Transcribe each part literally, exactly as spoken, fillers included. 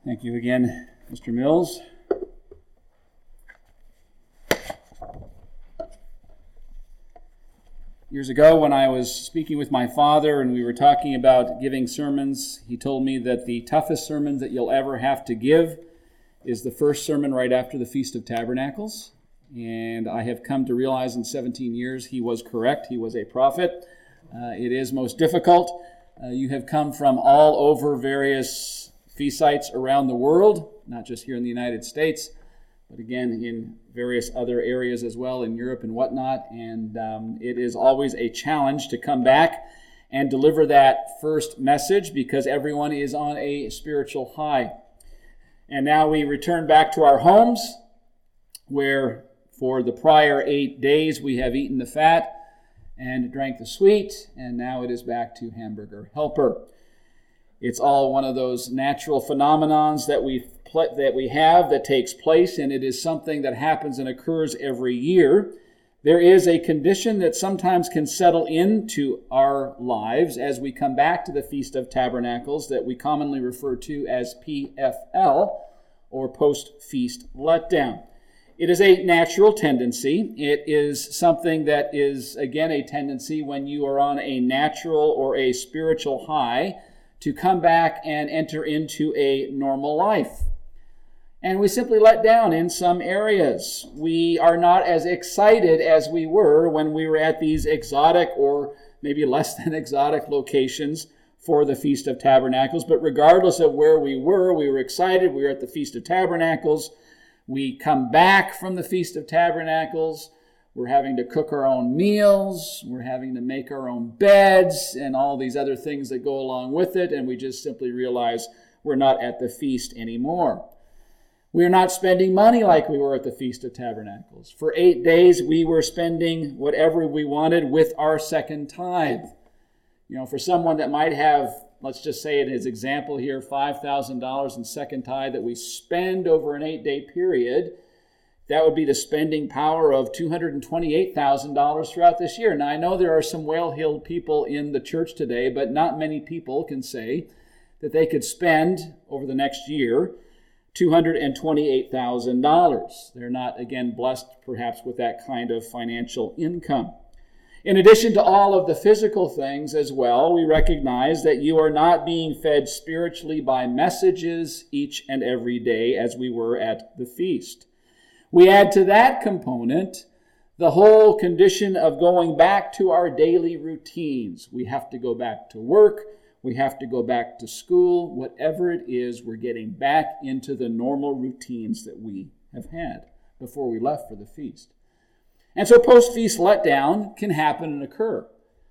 Thank you again, Mister Mills. Years ago, when I was speaking with my father and we were talking about giving sermons, he told me that the toughest sermon that you'll ever have to give is the first sermon right after the Feast of Tabernacles. And I have come to realize in seventeen years he was correct. He was a prophet. Uh, it is most difficult. Uh, you have come from all over various feast sites around the world, not just here in the United States, but again in various other areas as well, in Europe and whatnot. And um, it is always a challenge to come back and deliver that first message because everyone is on a spiritual high. And now we return back to our homes where for the prior eight days we have eaten the fat and drank the sweet, and now it is back to hamburger helper. It's all one of those natural phenomenons that we that we have that takes place, and it is something that happens and occurs every year. There is a condition that sometimes can settle into our lives as we come back to the Feast of Tabernacles that we commonly refer to as P F L, or post-feast letdown. It is a natural tendency. It is something that is, again, a tendency when you are on a natural or a spiritual high to come back and enter into a normal life. And we simply let down in some areas. We are not as excited as we were when we were at these exotic or maybe less than exotic locations for the Feast of Tabernacles. But regardless of where we were, we were excited. We were at the Feast of Tabernacles. We come back from the Feast of Tabernacles. We're having to cook our own meals. We're having to make our own beds and all these other things that go along with it. And we just simply realize we're not at the feast anymore. We're not spending money like we were at the Feast of Tabernacles. For eight days, we were spending whatever we wanted with our second tithe. You know, for someone that might have, let's just say in his example here, five thousand dollars in second tithe that we spend over an eight-day period, that would be the spending power of two hundred twenty-eight thousand dollars throughout this year. Now, I know there are some well-heeled people in the church today, but not many people can say that they could spend over the next year two hundred twenty-eight thousand dollars. They're not, again, blessed perhaps with that kind of financial income. In addition to all of the physical things as well, we recognize that you are not being fed spiritually by messages each and every day as we were at the feast. We add to that component the whole condition of going back to our daily routines. We have to go back to work. We have to go back to school. Whatever it is, we're getting back into the normal routines that we have had before we left for the feast. And so post-feast letdown can happen and occur.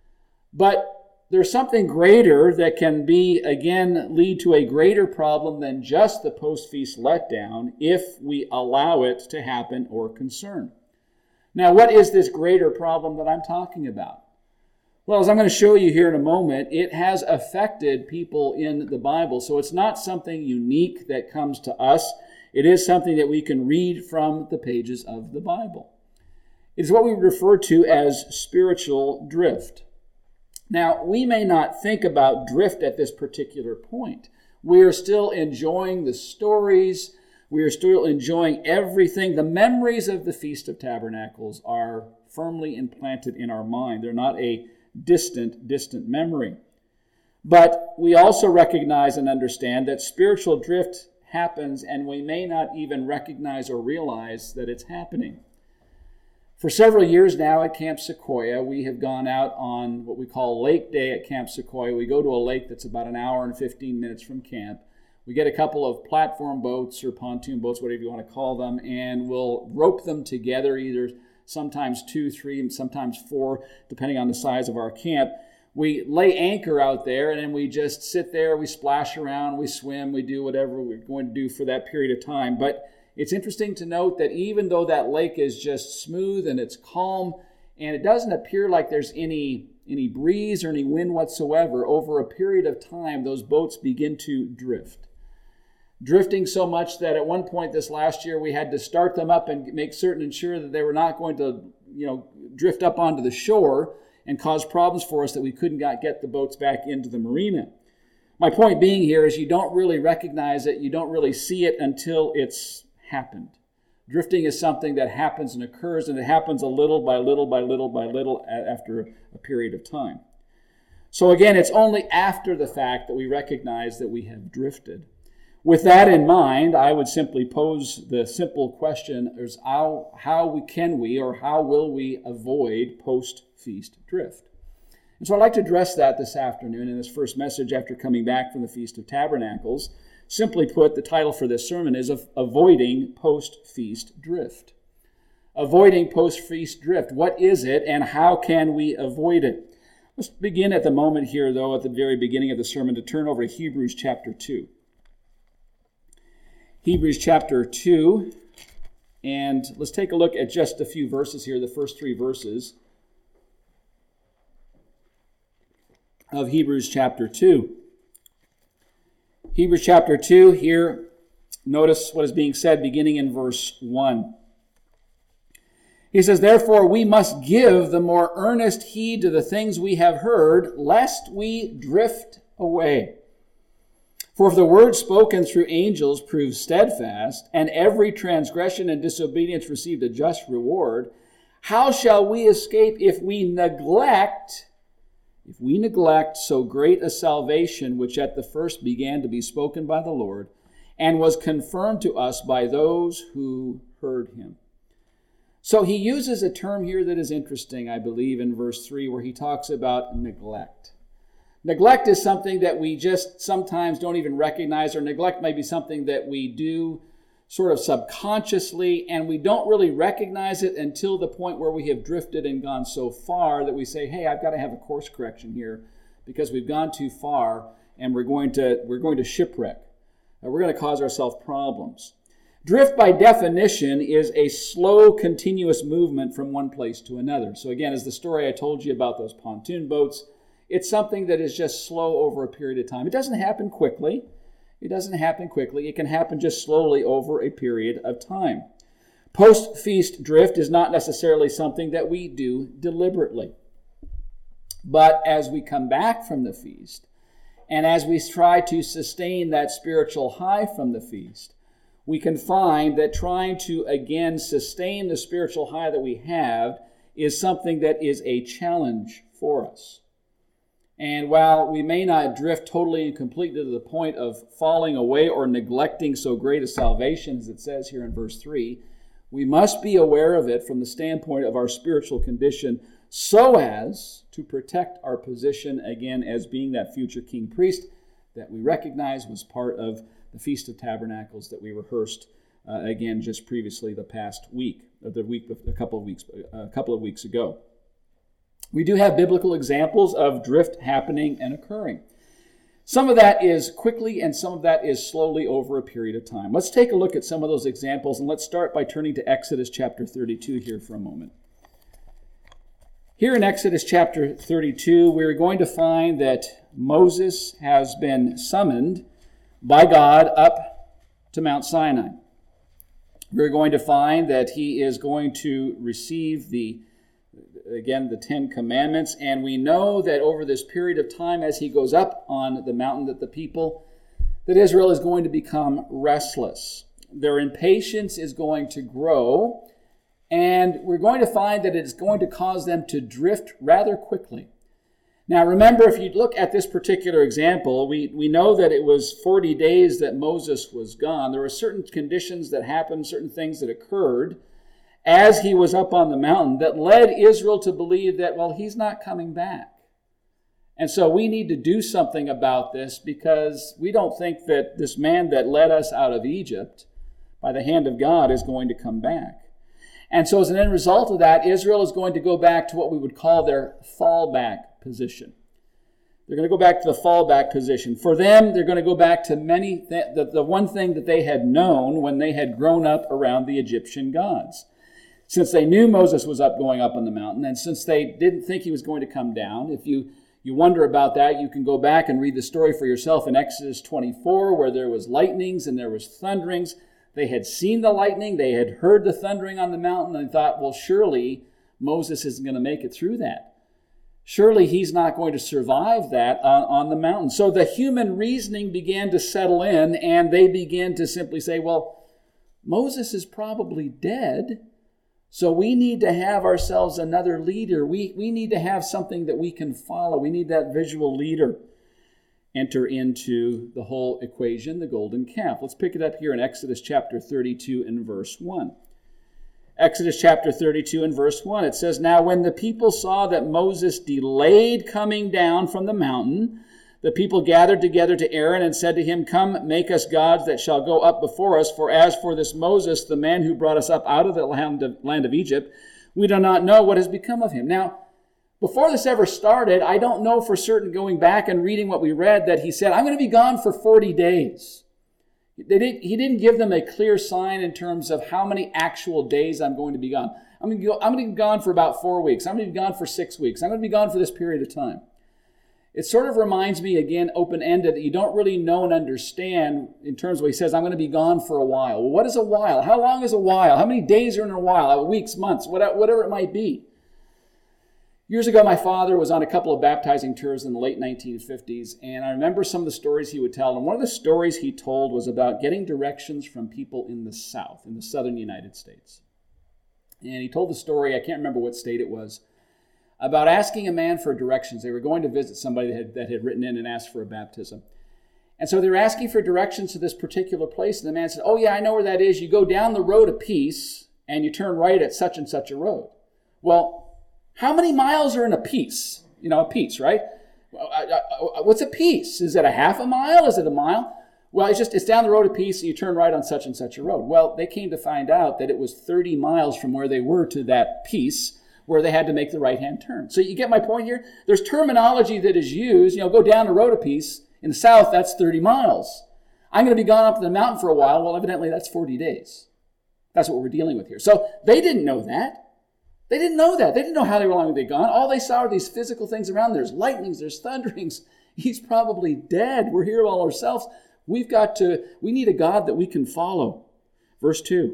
But there's something greater that can be, again, lead to a greater problem than just the post-feast letdown if we allow it to happen or concern. Now, what is this greater problem that I'm talking about? Well, as I'm going to show you here in a moment, it has affected people in the Bible. So it's not something unique that comes to us. It is something that we can read from the pages of the Bible. It is what we refer to as spiritual drift. Now, we may not think about drift at this particular point. We are still enjoying the stories. We are still enjoying everything. The memories of the Feast of Tabernacles are firmly implanted in our mind. They're not a distant, distant memory. But we also recognize and understand that spiritual drift happens, and we may not even recognize or realize that it's happening. For several years now at Camp Sequoia, we have gone out on what we call Lake Day at Camp Sequoia. We go to a lake that's about an hour and fifteen minutes from camp. We get a couple of platform boats or pontoon boats, whatever you want to call them, and we'll rope them together, either sometimes two, three, and sometimes four, depending on the size of our camp. We lay anchor out there, and then we just sit there, we splash around, we swim, we do whatever we're going to do for that period of time. But it's interesting to note that even though that lake is just smooth and it's calm, and it doesn't appear like there's any, any breeze or any wind whatsoever, over a period of time, those boats begin to drift. Drifting so much that at one point this last year, we had to start them up and make certain and ensure that they were not going to, you know, drift up onto the shore and cause problems for us that we couldn't get the boats back into the marina. My point being here is you don't really recognize it, you don't really see it until it's happened. Drifting is something that happens and occurs, and it happens a little by little by little by little after a period of time. So again, it's only after the fact that we recognize that we have drifted. With that in mind, I would simply pose the simple question, is how, how we, can we or how will we avoid post-feast drift? And so I'd like to address that this afternoon in this first message after coming back from the Feast of Tabernacles. Simply put, the title for this sermon is Avoiding Post-Feast Drift. Avoiding post-feast drift. What is it and how can we avoid it? Let's begin at the moment here, though, at the very beginning of the sermon, to turn over to Hebrews chapter two. Hebrews chapter two, and let's take a look at just a few verses here, the first three verses of Hebrews chapter two. Hebrews chapter two, here, notice what is being said beginning in verse one. He says, "Therefore we must give the more earnest heed to the things we have heard, lest we drift away. For if the word spoken through angels proved steadfast, and every transgression and disobedience received a just reward, how shall we escape if we neglect, if we neglect so great a salvation, which at the first began to be spoken by the Lord, and was confirmed to us by those who heard him?" So he uses a term here that is interesting, I believe, in verse three, where he talks about neglect. Neglect is something that we just sometimes don't even recognize, or neglect may be something that we do sort of subconsciously, and we don't really recognize it until the point where we have drifted and gone so far that we say, hey, I've got to have a course correction here because we've gone too far and we're going to, we're going to shipwreck. We're going to cause ourselves problems. Drift, by definition, is a slow, continuous movement from one place to another. So again, as the story I told you about those pontoon boats, it's something that is just slow over a period of time. It doesn't happen quickly. It doesn't happen quickly. It can happen just slowly over a period of time. Post-feast drift is not necessarily something that we do deliberately. But as we come back from the feast, and as we try to sustain that spiritual high from the feast, we can find that trying to again sustain the spiritual high that we have is something that is a challenge for us. And while we may not drift totally and completely to the point of falling away or neglecting so great a salvation, as it says here in verse three, we must be aware of it from the standpoint of our spiritual condition so as to protect our position again as being that future king priest that we recognize was part of the Feast of Tabernacles that we rehearsed uh, again just previously the past week, or the week, a couple of weeks, a couple of weeks ago. We do have biblical examples of drift happening and occurring. Some of that is quickly and some of that is slowly over a period of time. Let's take a look at some of those examples, and let's start by turning to Exodus chapter thirty-two here for a moment. Here in Exodus chapter thirty-two, we're going to find that Moses has been summoned by God up to Mount Sinai. We're going to find that he is going to receive the, again, the Ten Commandments, and we know that over this period of time as he goes up on the mountain, that the people, that Israel is going to become restless. Their impatience is going to grow, and we're going to find that it is going to cause them to drift rather quickly. Now remember, if you look at this particular example, we, we know that it was forty days that Moses was gone. There were certain conditions that happened, certain things that occurred as he was up on the mountain that led Israel to believe that, well, he's not coming back. And so we need to do something about this because we don't think that this man that led us out of Egypt by the hand of God is going to come back. And so as an end result of that, Israel is going to go back to what we would call their fallback position. They're going to go back to the fallback position. For them, they're going to go back to many th- the, the one thing that they had known when they had grown up around the Egyptian gods. Since they knew Moses was up going up on the mountain, and since they didn't think he was going to come down, if you, you wonder about that, you can go back and read the story for yourself in Exodus twenty-four, where there was lightnings and there was thunderings. They had seen the lightning, they had heard the thundering on the mountain, and thought, well, surely Moses isn't going to make it through that. Surely he's not going to survive that on, on the mountain. So the human reasoning began to settle in, and they began to simply say, well, Moses is probably dead, so we need to have ourselves another leader. We, we need to have something that we can follow. We need that visual leader. Enter into the whole equation, the golden calf. Let's pick it up here in Exodus chapter thirty-two and verse one. Exodus chapter thirty-two and verse one, it says, Now when the people saw that Moses delayed coming down from the mountain, the people gathered together to Aaron and said to him, Come, make us gods that shall go up before us. For as for this Moses, the man who brought us up out of the land of, land of Egypt, we do not know what has become of him. Now, before this ever started, I don't know for certain, going back and reading what we read, that he said, I'm going to be gone for forty days. They did, he didn't give them a clear sign in terms of how many actual days I'm going to be gone. I'm going to, go, I'm going to be gone for about four weeks. I'm going to be gone for six weeks. I'm going to be gone for this period of time. It sort of reminds me, again, open-ended, that you don't really know and understand in terms of what he says, I'm going to be gone for a while. Well, what is a while? How long is a while? How many days are in a while? Weeks, months, whatever it might be. Years ago, my father was on a couple of baptizing tours in the late nineteen fifties, and I remember some of the stories he would tell. And one of the stories he told was about getting directions from people in the South, in the southern United States. And he told the story, I can't remember what state it was, about asking a man for directions. They were going to visit somebody that had, that had written in and asked for a baptism. And so they were asking for directions to this particular place, and the man said, oh yeah, I know where that is. You go down the road a piece, and you turn right at such and such a road. Well, how many miles are in a piece? You know, a piece, right? What's a piece? Is it a half a mile? Is it a mile? Well, it's just, it's down the road a piece, and you turn right on such and such a road. Well, they came to find out that it was thirty miles from where they were to that piece, where they had to make the right-hand turn. So you get my point here? There's terminology that is used. You know, go down the road a piece. In the South, that's thirty miles. I'm going to be gone up to the mountain for a while. Well, evidently, that's forty days. That's what we're dealing with here. So they didn't know that. They didn't know that. They didn't know how long they'd gone. All they saw are these physical things around. There's lightnings, there's thunderings. He's probably dead. We're here all ourselves. We've got to, we need a God that we can follow. Verse two.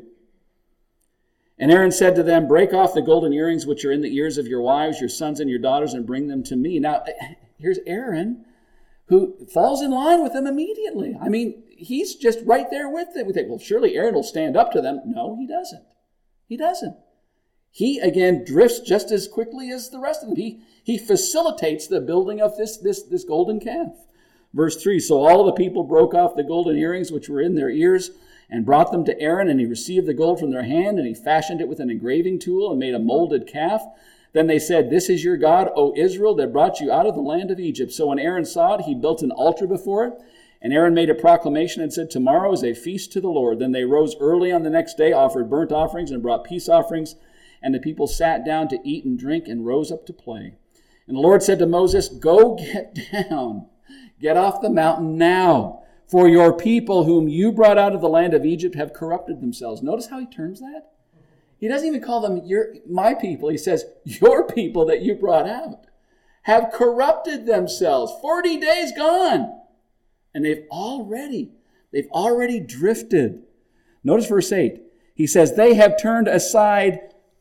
And Aaron said to them, break off the golden earrings which are in the ears of your wives, your sons and your daughters, and bring them to me. Now, here's Aaron, who falls in line with them immediately. I mean, he's just right there with them. We think, well, surely Aaron will stand up to them. No, he doesn't. He doesn't. He, again, drifts just as quickly as the rest of them. He, he facilitates the building of this, this, this golden calf. Verse three, so all the people broke off the golden earrings which were in their ears and brought them to Aaron, and he received the gold from their hand, and he fashioned it with an engraving tool and made a molded calf. Then they said, this is your God, O Israel, that brought you out of the land of Egypt. So when Aaron saw it, he built an altar before it. And Aaron made a proclamation and said, tomorrow is a feast to the Lord. Then they rose early on the next day, offered burnt offerings, and brought peace offerings. And the people sat down to eat and drink and rose up to play. And the Lord said to Moses, go get down, get off the mountain now, for your people whom you brought out of the land of Egypt have corrupted themselves. Notice how he terms that? He doesn't even call them your, my people. He says, your people that you brought out have corrupted themselves. Forty days gone. And they've already, they've already drifted. Notice verse eight. He says, they have turned aside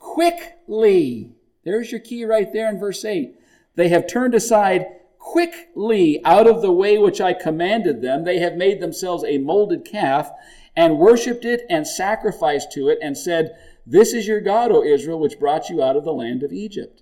quickly. There's your key right there in verse eight. They have turned aside quickly out of the way which I commanded them. They have made themselves a molded calf and worshipped it and sacrificed to it and said, this is your God, O Israel, which brought you out of the land of Egypt.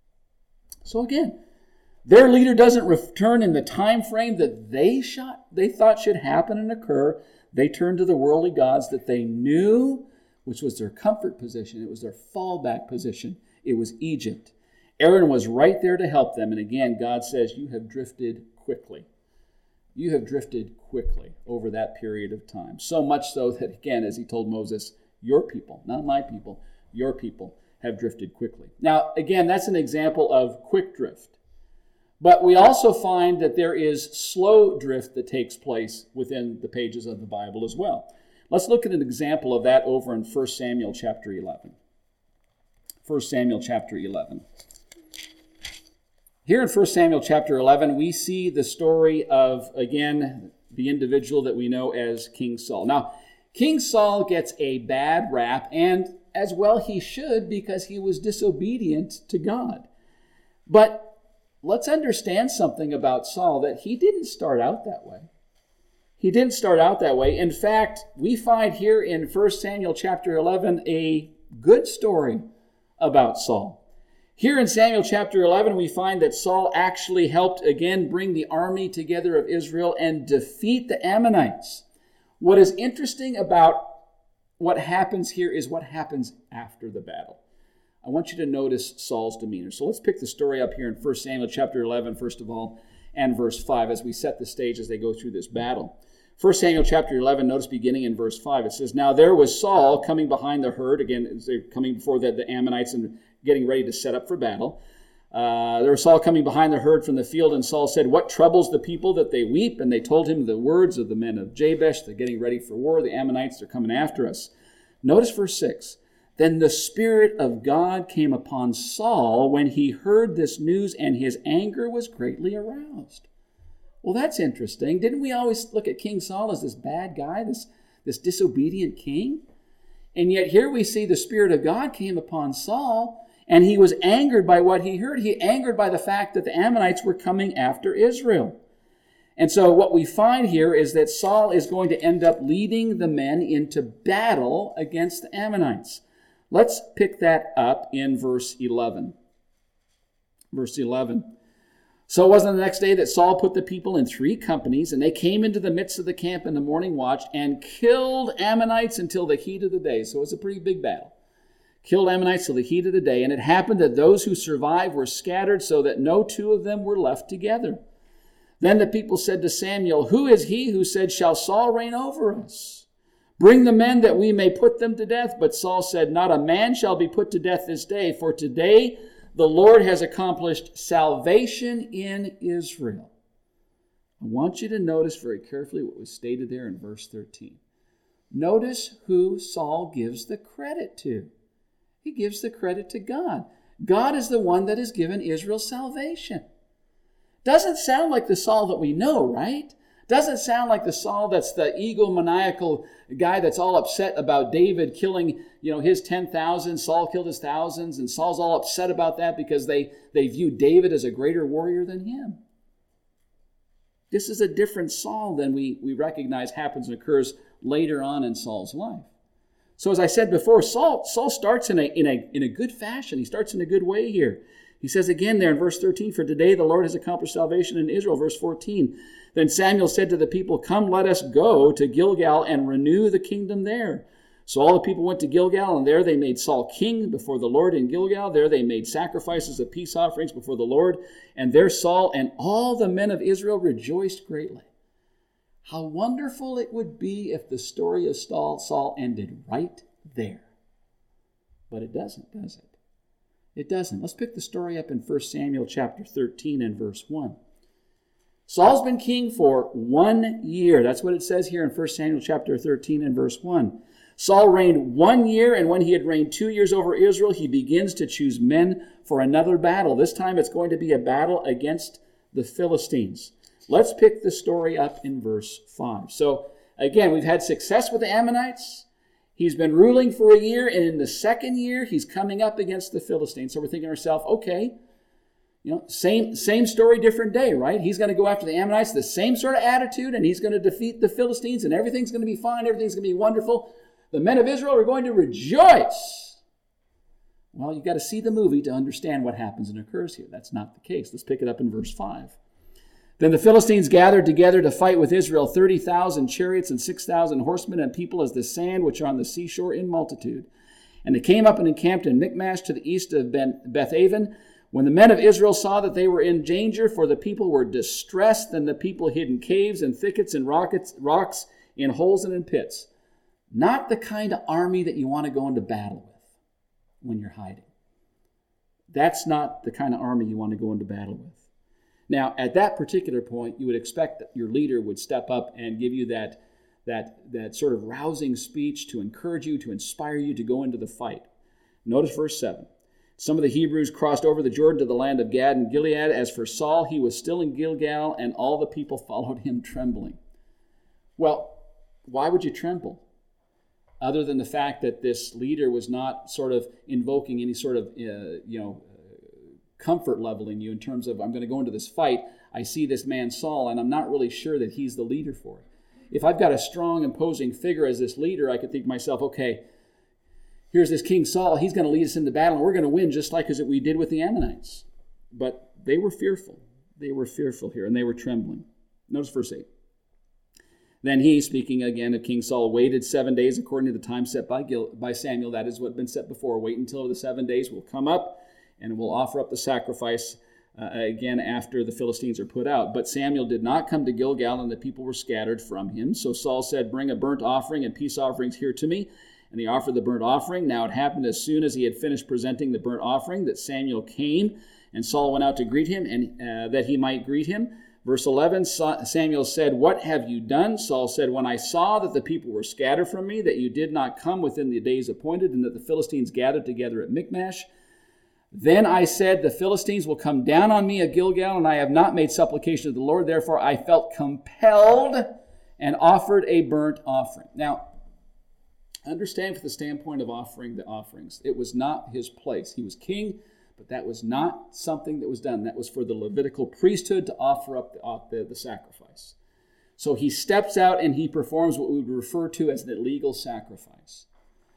So again, their leader doesn't return in the time frame that they shot, they thought should happen and occur. They turned to the worldly gods that they knew, which was their comfort position. It was their fallback position. It was Egypt. Aaron was right there to help them. And again, God says, you have drifted quickly. You have drifted quickly over that period of time. So much so that, again, as he told Moses, your people, not my people, your people have drifted quickly. Now, again, that's an example of quick drift. But we also find that there is slow drift that takes place within the pages of the Bible as well. Let's look at an example of that over in First Samuel chapter eleven. First Samuel chapter eleven. Here in First Samuel chapter eleven, we see the story of, again, the individual that we know as King Saul. Now, King Saul gets a bad rap, and as well he should, because he was disobedient to God. But let's understand something about Saul, that he didn't start out that way. He didn't start out that way. In fact, we find here in First Samuel chapter eleven a good story about Saul. Here in Samuel chapter eleven, we find that Saul actually helped again bring the army together of Israel and defeat the Ammonites. What is interesting about what happens here is what happens after the battle. I want you to notice Saul's demeanor. So let's pick the story up here in First Samuel chapter eleven, first of all, and verse five, as we set the stage as they go through this battle. First Samuel chapter eleven, notice beginning in verse five, it says, "Now there was Saul coming behind the herd," again, they're coming before the, the Ammonites and getting ready to set up for battle. Uh, there was Saul coming behind the herd from the field, and Saul said, "What troubles the people that they weep?" And they told him the words of the men of Jabesh. They're getting ready for war. The Ammonites are coming after us. Notice verse six. "Then the Spirit of God came upon Saul when he heard this news, and his anger was greatly aroused." Well, that's interesting. Didn't we always look at King Saul as this bad guy, this, this disobedient king? And yet here we see the Spirit of God came upon Saul, and he was angered by what he heard. He angered by the fact that the Ammonites were coming after Israel. And so what we find here is that Saul is going to end up leading the men into battle against the Ammonites. Let's pick that up in verse eleven. Verse eleven. "So it was on the next day that Saul put the people in three companies, and they came into the midst of the camp in the morning watch and killed Ammonites until the heat of the day." So it was a pretty big battle. Killed Ammonites till the heat of the day. "And it happened that those who survived were scattered, so that no two of them were left together. Then the people said to Samuel, 'Who is he who said, shall Saul reign over us? Bring the men that we may put them to death.' But Saul said, 'Not a man shall be put to death this day, for today the Lord has accomplished salvation in Israel.'" I want you to notice very carefully what was stated there in verse thirteen. Notice who Saul gives the credit to. He gives the credit to God. God is the one that has given Israel salvation. Doesn't sound like the Saul that we know, right? Doesn't sound like the Saul that's the egomaniacal guy that's all upset about David killing, you know, his ten thousand. Saul killed his thousands, and Saul's all upset about that because they, they view David as a greater warrior than him. This is a different Saul than we, we recognize happens and occurs later on in Saul's life. So as I said before, Saul, Saul starts in a, in, a, in a good fashion. He starts in a good way here. He says again there in verse thirteen, "For today the Lord has accomplished salvation in Israel." Verse fourteen, "Then Samuel said to the people, 'Come, let us go to Gilgal and renew the kingdom there.' So all the people went to Gilgal, and there they made Saul king before the Lord in Gilgal. There they made sacrifices of peace offerings before the Lord. And there Saul and all the men of Israel rejoiced greatly." How wonderful it would be if the story of Saul, Saul ended right there. But it doesn't, does it? It doesn't. Let's pick the story up in First Samuel chapter thirteen and verse one. Saul's been king for one year. That's what it says here in First Samuel chapter thirteen and verse one. Saul reigned one year, and when he had reigned two years over Israel, he begins to choose men for another battle. This time it's going to be a battle against the Philistines. Let's pick the story up in verse five. So again, we've had success with the Ammonites. He's been ruling for a year, and in the second year, he's coming up against the Philistines. So we're thinking to ourselves, okay, you know, same, same story, different day, right? He's going to go after the Ammonites, the same sort of attitude, and he's going to defeat the Philistines, and everything's going to be fine, everything's going to be wonderful. The men of Israel are going to rejoice. Well, you've got to see the movie to understand what happens and occurs here. That's not the case. Let's pick it up in verse five. "Then the Philistines gathered together to fight with Israel thirty thousand chariots and six thousand horsemen and people as the sand which are on the seashore in multitude. And they came up and encamped in Michmash to the east of Bethaven. When the men of Israel saw that they were in danger, for the people were distressed, then the people hid in caves and thickets and rockets, rocks, in holes and in pits." Not the kind of army that you want to go into battle with when you're hiding. That's not the kind of army you want to go into battle with. Now, at that particular point, you would expect that your leader would step up and give you that, that, that sort of rousing speech to encourage you, to inspire you to go into the fight. Notice verse seven. "Some of the Hebrews crossed over the Jordan to the land of Gad and Gilead. As for Saul, he was still in Gilgal, and all the people followed him trembling." Well, why would you tremble? Other than the fact that this leader was not sort of invoking any sort of, uh, you know, comfort level in you in terms of, I'm going to go into this fight. I see this man Saul, and I'm not really sure that he's the leader for it. If I've got a strong, imposing figure as this leader, I could think to myself, okay, here's this King Saul. He's going to lead us into battle, and we're going to win just like as we did with the Ammonites. But they were fearful. They were fearful here, and they were trembling. Notice verse eight. Then he, speaking again of King Saul, waited seven days according to the time set by, Gil- by Samuel. That is what had been set before. Wait until the seven days will come up, and will offer up the sacrifice uh, again after the Philistines are put out. But Samuel did not come to Gilgal, and the people were scattered from him. So Saul said, bring a burnt offering and peace offerings here to me. And he offered the burnt offering. Now it happened as soon as he had finished presenting the burnt offering that Samuel came, and Saul went out to greet him, and uh, that he might greet him. Verse eleven, Samuel said, what have you done? Saul said, when I saw that the people were scattered from me, that you did not come within the days appointed, and that the Philistines gathered together at Michmash, then I said, the Philistines will come down on me at Gilgal, and I have not made supplication to the Lord. Therefore I felt compelled and offered a burnt offering. Now, understand from the standpoint of offering the offerings, it was not his place. He was king, but that was not something that was done. That was for the Levitical priesthood to offer up the, the, the sacrifice. So he steps out and he performs what we would refer to as an illegal sacrifice.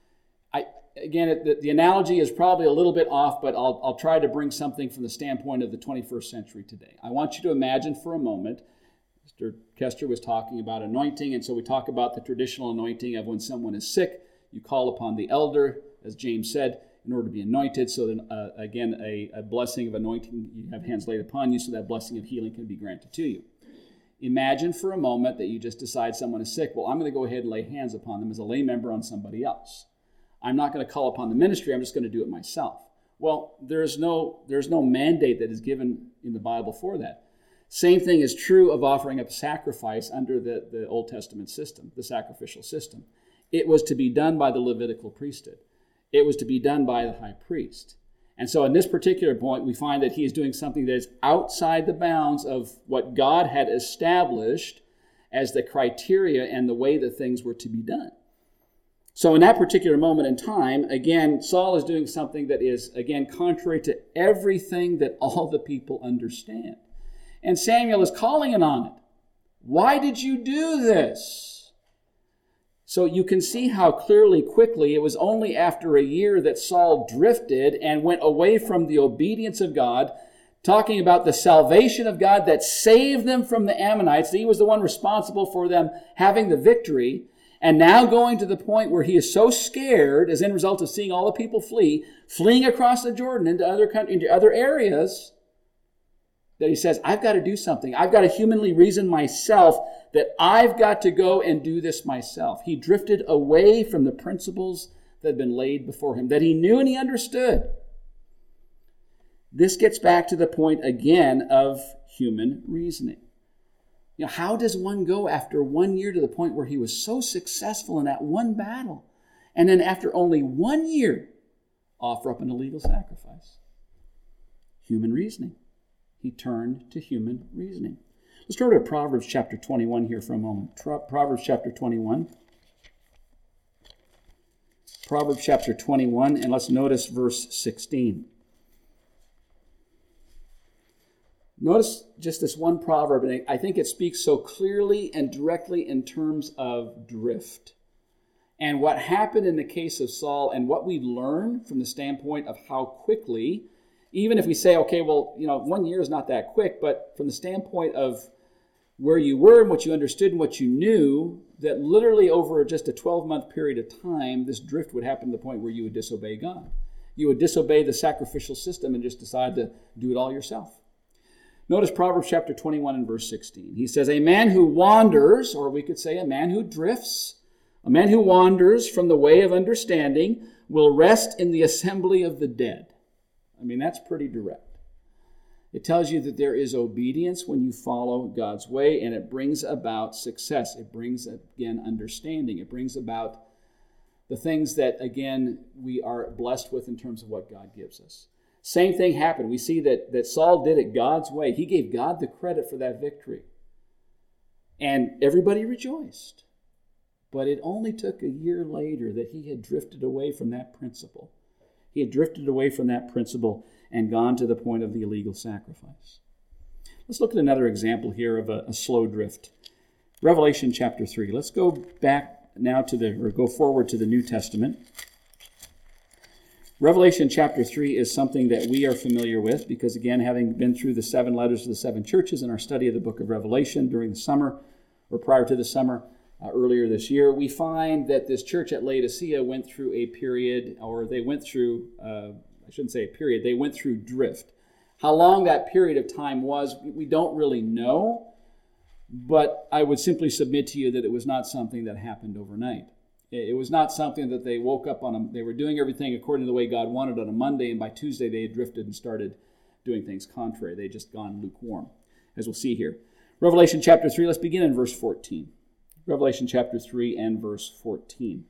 I, again, it, the, the analogy is probably a little bit off, but I'll, I'll try to bring something from the standpoint of the twenty-first century today. I want you to imagine for a moment, Mister Kester was talking about anointing, and so we talk about the traditional anointing of when someone is sick, you call upon the elder, as James said, in order to be anointed, so that, uh, again, a, a blessing of anointing, you have hands laid upon you, so that blessing of healing can be granted to you. Imagine for a moment that you just decide someone is sick. Well, I'm going to go ahead and lay hands upon them as a lay member on somebody else. I'm not going to call upon the ministry, I'm just going to do it myself. Well, there's no, there's no mandate that is given in the Bible for that. Same thing is true of offering up sacrifice under the, the Old Testament system, the sacrificial system. It was to be done by the Levitical priesthood. It was to be done by the high priest. And so in this particular point, we find that he is doing something that is outside the bounds of what God had established as the criteria and the way that things were to be done. So in that particular moment in time, again, Saul is doing something that is, again, contrary to everything that all the people understand. And Samuel is calling in on it. Why did you do this? So you can see how clearly, quickly, it was only after a year that Saul drifted and went away from the obedience of God, talking about the salvation of God that saved them from the Ammonites. He was the one responsible for them having the victory. And now going to the point where he is so scared, as a result of seeing all the people flee, fleeing across the Jordan into other countries, into other areas, that he says, I've got to do something. I've got to humanly reason myself that I've got to go and do this myself. He drifted away from the principles that had been laid before him, that he knew and he understood. This gets back to the point again of human reasoning. You know, how does one go after one year to the point where he was so successful in that one battle, and then after only one year, offer up an illegal sacrifice? Human reasoning. He turned to human reasoning. Let's turn to Proverbs chapter twenty-one here for a moment. Proverbs chapter twenty-one. Proverbs chapter twenty-one, and let's notice verse sixteen. Notice just this one proverb, and I think it speaks so clearly and directly in terms of drift. And what happened in the case of Saul, and what we learn from the standpoint of how quickly, even if we say, okay, well, you know, one year is not that quick, but from the standpoint of where you were and what you understood and what you knew, that literally over just a twelve-month period of time, this drift would happen to the point where you would disobey God. You would disobey the sacrificial system and just decide to do it all yourself. Notice Proverbs chapter twenty-one and verse sixteen. He says, a man who wanders, or we could say a man who drifts, a man who wanders from the way of understanding will rest in the assembly of the dead. I mean, that's pretty direct. It tells you that there is obedience when you follow God's way, and it brings about success. It brings, again, understanding. It brings about the things that, again, we are blessed with in terms of what God gives us. Same thing happened. We see that, that Saul did it God's way. He gave God the credit for that victory. And everybody rejoiced. But it only took a year later that he had drifted away from that principle. He had drifted away from that principle. and gone to the point of the illegal sacrifice. Let's look at another example here of a, a slow drift. Revelation chapter three. Let's go back now to the, or go forward to the New Testament. Revelation chapter three is something that we are familiar with because, again, having been through the seven letters to the seven churches in our study of the book of Revelation during the summer, or prior to the summer, uh, earlier this year, we find that this church at Laodicea went through a period, or they went through, uh, I shouldn't say a period, they went through drift. How long that period of time was, we don't really know, but I would simply submit to you that it was not something that happened overnight. It was not something that they woke up on, a, they were doing everything according to the way God wanted on a Monday, and by Tuesday they had drifted and started doing things contrary. They had just gone lukewarm, as we'll see here. Revelation chapter three, let's begin in verse fourteen. Revelation chapter three and verse fourteen.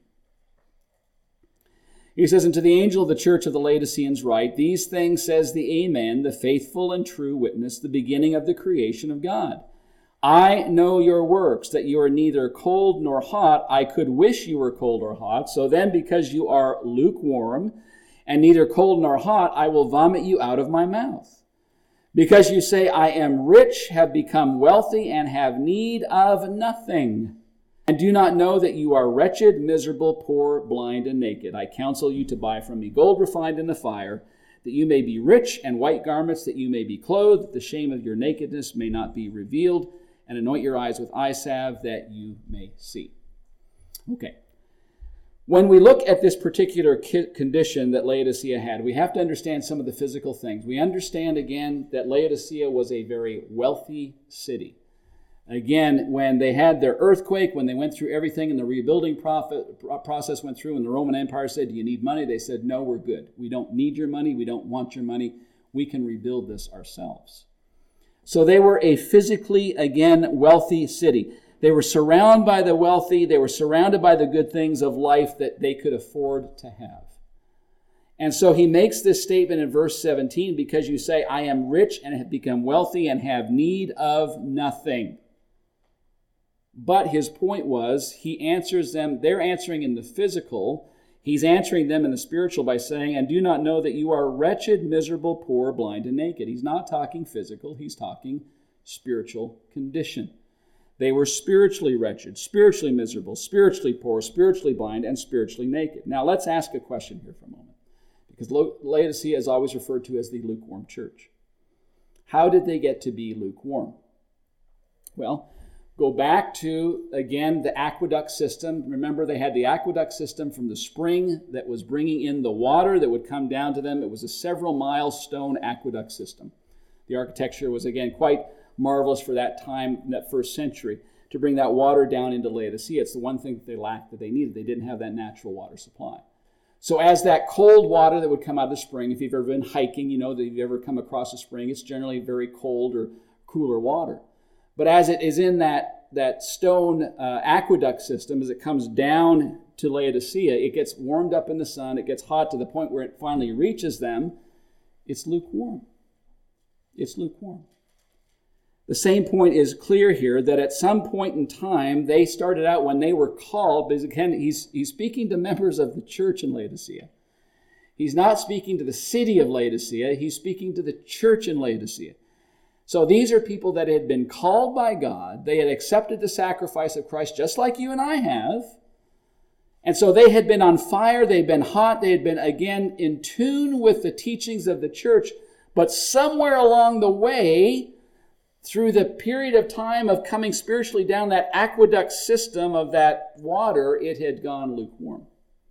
He says, "And to the angel of the church of the Laodiceans write, These things says the Amen, the faithful and true witness, the beginning of the creation of God. I know your works, that you are neither cold nor hot. I could wish you were cold or hot. So then, because you are lukewarm and neither cold nor hot, I will vomit you out of my mouth. Because you say, I am rich, have become wealthy, and have need of nothing, and do not know that you are wretched, miserable, poor, blind, and naked. I counsel you to buy from me gold refined in the fire, that you may be rich, and white garments, that you may be clothed, that the shame of your nakedness may not be revealed, and anoint your eyes with eye salve, that you may see." Okay. When we look at this particular condition that Laodicea had, we have to understand some of the physical things. We understand, again, that Laodicea was a very wealthy city. Again, when they had their earthquake, when they went through everything and the rebuilding process went through, and the Roman Empire said, "Do you need money?" They said, "No, we're good. We don't need your money. We don't want your money. We can rebuild this ourselves." So they were a physically, again, wealthy city. They were surrounded by the wealthy. They were surrounded by the good things of life that they could afford to have. And so he makes this statement in verse seventeen, because you say, I am rich and have become wealthy and have need of nothing. But his point was, he answers them, they're answering in the physical, he's answering them in the spiritual by saying, and do not know that you are wretched, miserable, poor, blind, and naked. He's not talking physical, he's talking spiritual condition. They were spiritually wretched, spiritually miserable, spiritually poor, spiritually blind, and spiritually naked. Now let's ask a question here for a moment, because Laodicea is always referred to as the lukewarm church. How did they get to be lukewarm? Well, go back to, again, the aqueduct system. Remember, they had the aqueduct system from the spring that was bringing in the water that would come down to them. It was a several mile stone aqueduct system. The architecture was, again, quite marvelous for that time, in that first century, to bring that water down into Laodicea. It's the one thing that they lacked, that they needed. They didn't have that natural water supply. So as that cold water that would come out of the spring, if you've ever been hiking, you know that if you've ever come across a spring, it's generally very cold or cooler water. But as it is in that, that stone uh, aqueduct system, as it comes down to Laodicea, it gets warmed up in the sun, it gets hot to the point where it finally reaches them. It's lukewarm. It's lukewarm. The same point is clear here, that at some point in time, they started out when they were called, because again, he's, he's speaking to members of the church in Laodicea. He's not speaking to the city of Laodicea, he's speaking to the church in Laodicea. So these are people that had been called by God. They had accepted the sacrifice of Christ just like you and I have. And so they had been on fire, they had been hot, they had been, again, in tune with the teachings of the church. But somewhere along the way, through the period of time of coming spiritually down that aqueduct system of that water, it had gone lukewarm.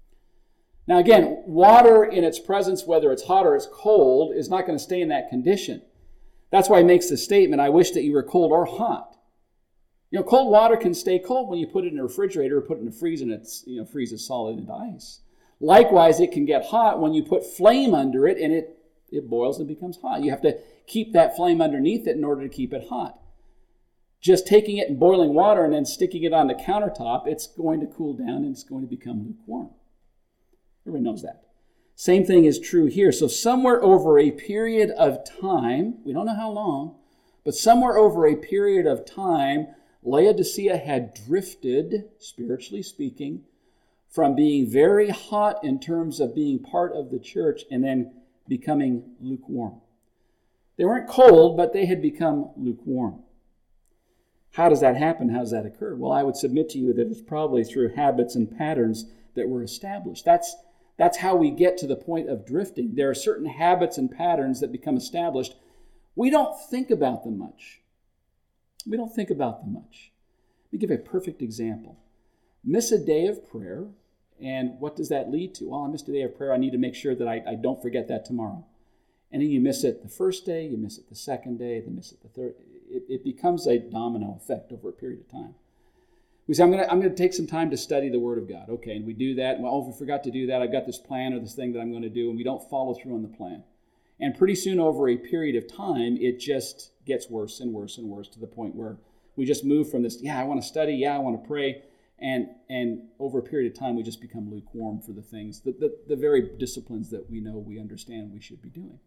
Now again, water in its presence, whether it's hot or it's cold, is not going to stay in that condition. That's why he makes the statement, I wish that you were cold or hot. You know, cold water can stay cold when you put it in a refrigerator or put it in a freezer and it's, you know, freezes solid into ice. Likewise, it can get hot when you put flame under it and it, it boils and becomes hot. You have to keep that flame underneath it in order to keep it hot. Just taking it in boiling water and then sticking it on the countertop, it's going to cool down and it's going to become lukewarm. Everybody knows that. Same thing is true here. So somewhere over a period of time, we don't know how long, but somewhere over a period of time, Laodicea had drifted, spiritually speaking, from being very hot in terms of being part of the church and then becoming lukewarm. They weren't cold, but they had become lukewarm. How does that happen? How does that occur? Well, I would submit to you that it's probably through habits and patterns that were established. That's, that's how we get to the point of drifting. There are certain habits and patterns that become established. We don't think about them much. We don't think about them much. Let me give a perfect example. Miss a day of prayer, and what does that lead to? Well, I missed a day of prayer. I need to make sure that I, I don't forget that tomorrow. And then you miss it the first day, you miss it the second day, then miss it the third. It, it becomes a domino effect over a period of time. We say, I'm going to I'm going to take some time to study the Word of God. Okay, and we do that. Well, if we forgot to do that, I've got this plan or this thing that I'm going to do, and we don't follow through on the plan. And pretty soon over a period of time, it just gets worse and worse and worse to the point where we just move from this, yeah, I want to study, yeah, I want to pray, and and over a period of time, we just become lukewarm for the things, the, the, the very disciplines that we know, we understand we should be doing.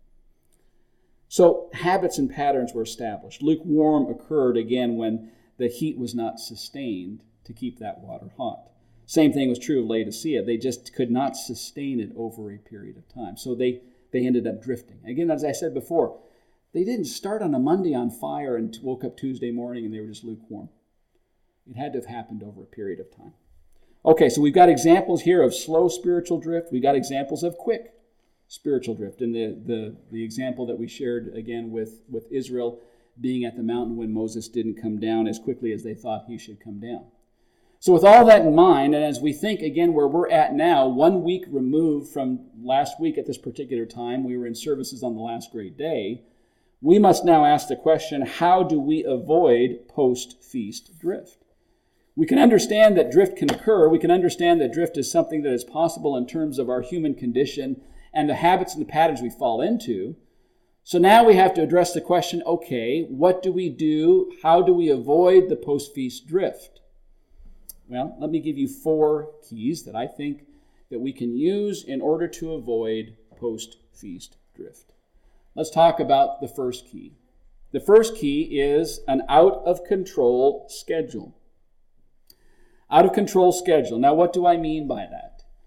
So habits and patterns were established. Lukewarm occurred again when the heat was not sustained to keep that water hot. Same thing was true of Laodicea. They just could not sustain it over a period of time. So they, they ended up drifting. Again, as I said before, they didn't start on a Monday on fire and woke up Tuesday morning and they were just lukewarm. It had to have happened over a period of time. Okay, so we've got examples here of slow spiritual drift. We've got examples of quick spiritual drift. And the, the, the example that we shared again with, with Israel being at the mountain when Moses didn't come down as quickly as they thought he should come down. So with all that in mind, and as we think again where we're at now, one week removed from last week at this particular time, we were in services on the last great day, we must now ask the question, how do we avoid post-feast drift? We can understand that drift can occur. We can understand that drift is something that is possible in terms of our human condition and the habits and the patterns we fall into. So now we have to address the question, okay, what do we do? How do we avoid the post-feast drift? Well, let me give you four keys that I think that we can use in order to avoid post-feast drift. Let's talk about the first key. The first key is an out-of-control schedule. Out-of-control schedule. Now, what do I mean by that?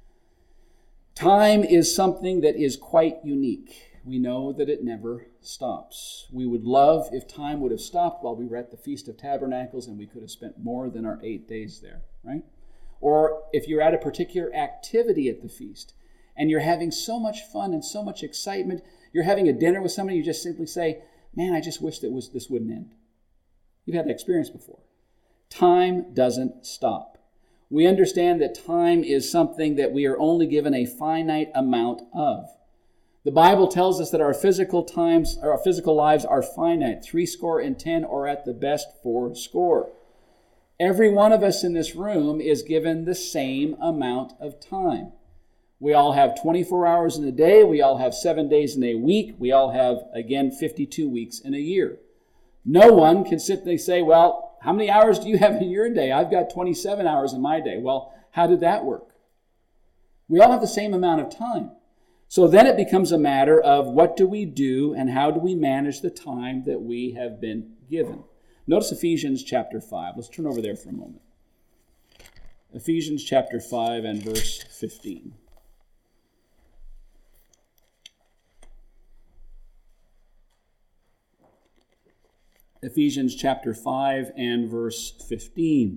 Time is something that is quite unique. We know that it never stops. We would love if time would have stopped while we were at the Feast of Tabernacles and we could have spent more than our eight days there, right? Or if you're at a particular activity at the feast and you're having so much fun and so much excitement, you're having a dinner with somebody, you just simply say, man, I just wish that was, this wouldn't end. You've had that experience before. Time doesn't stop. We understand that time is something that we are only given a finite amount of. The Bible tells us that our physical times, our physical lives are finite, three score and ten, or at the best four score. Every one of us in this room is given the same amount of time. We all have twenty-four hours in a day. We all have seven days in a week. We all have, again, fifty-two weeks in a year. No one can simply say, well, how many hours do you have in your day? I've got twenty-seven hours in my day. Well, how did that work? We all have the same amount of time. So then it becomes a matter of what do we do and how do we manage the time that we have been given. Notice Ephesians chapter five. Let's turn over there for a moment. Ephesians chapter five and verse fifteen. Ephesians chapter five and verse fifteen.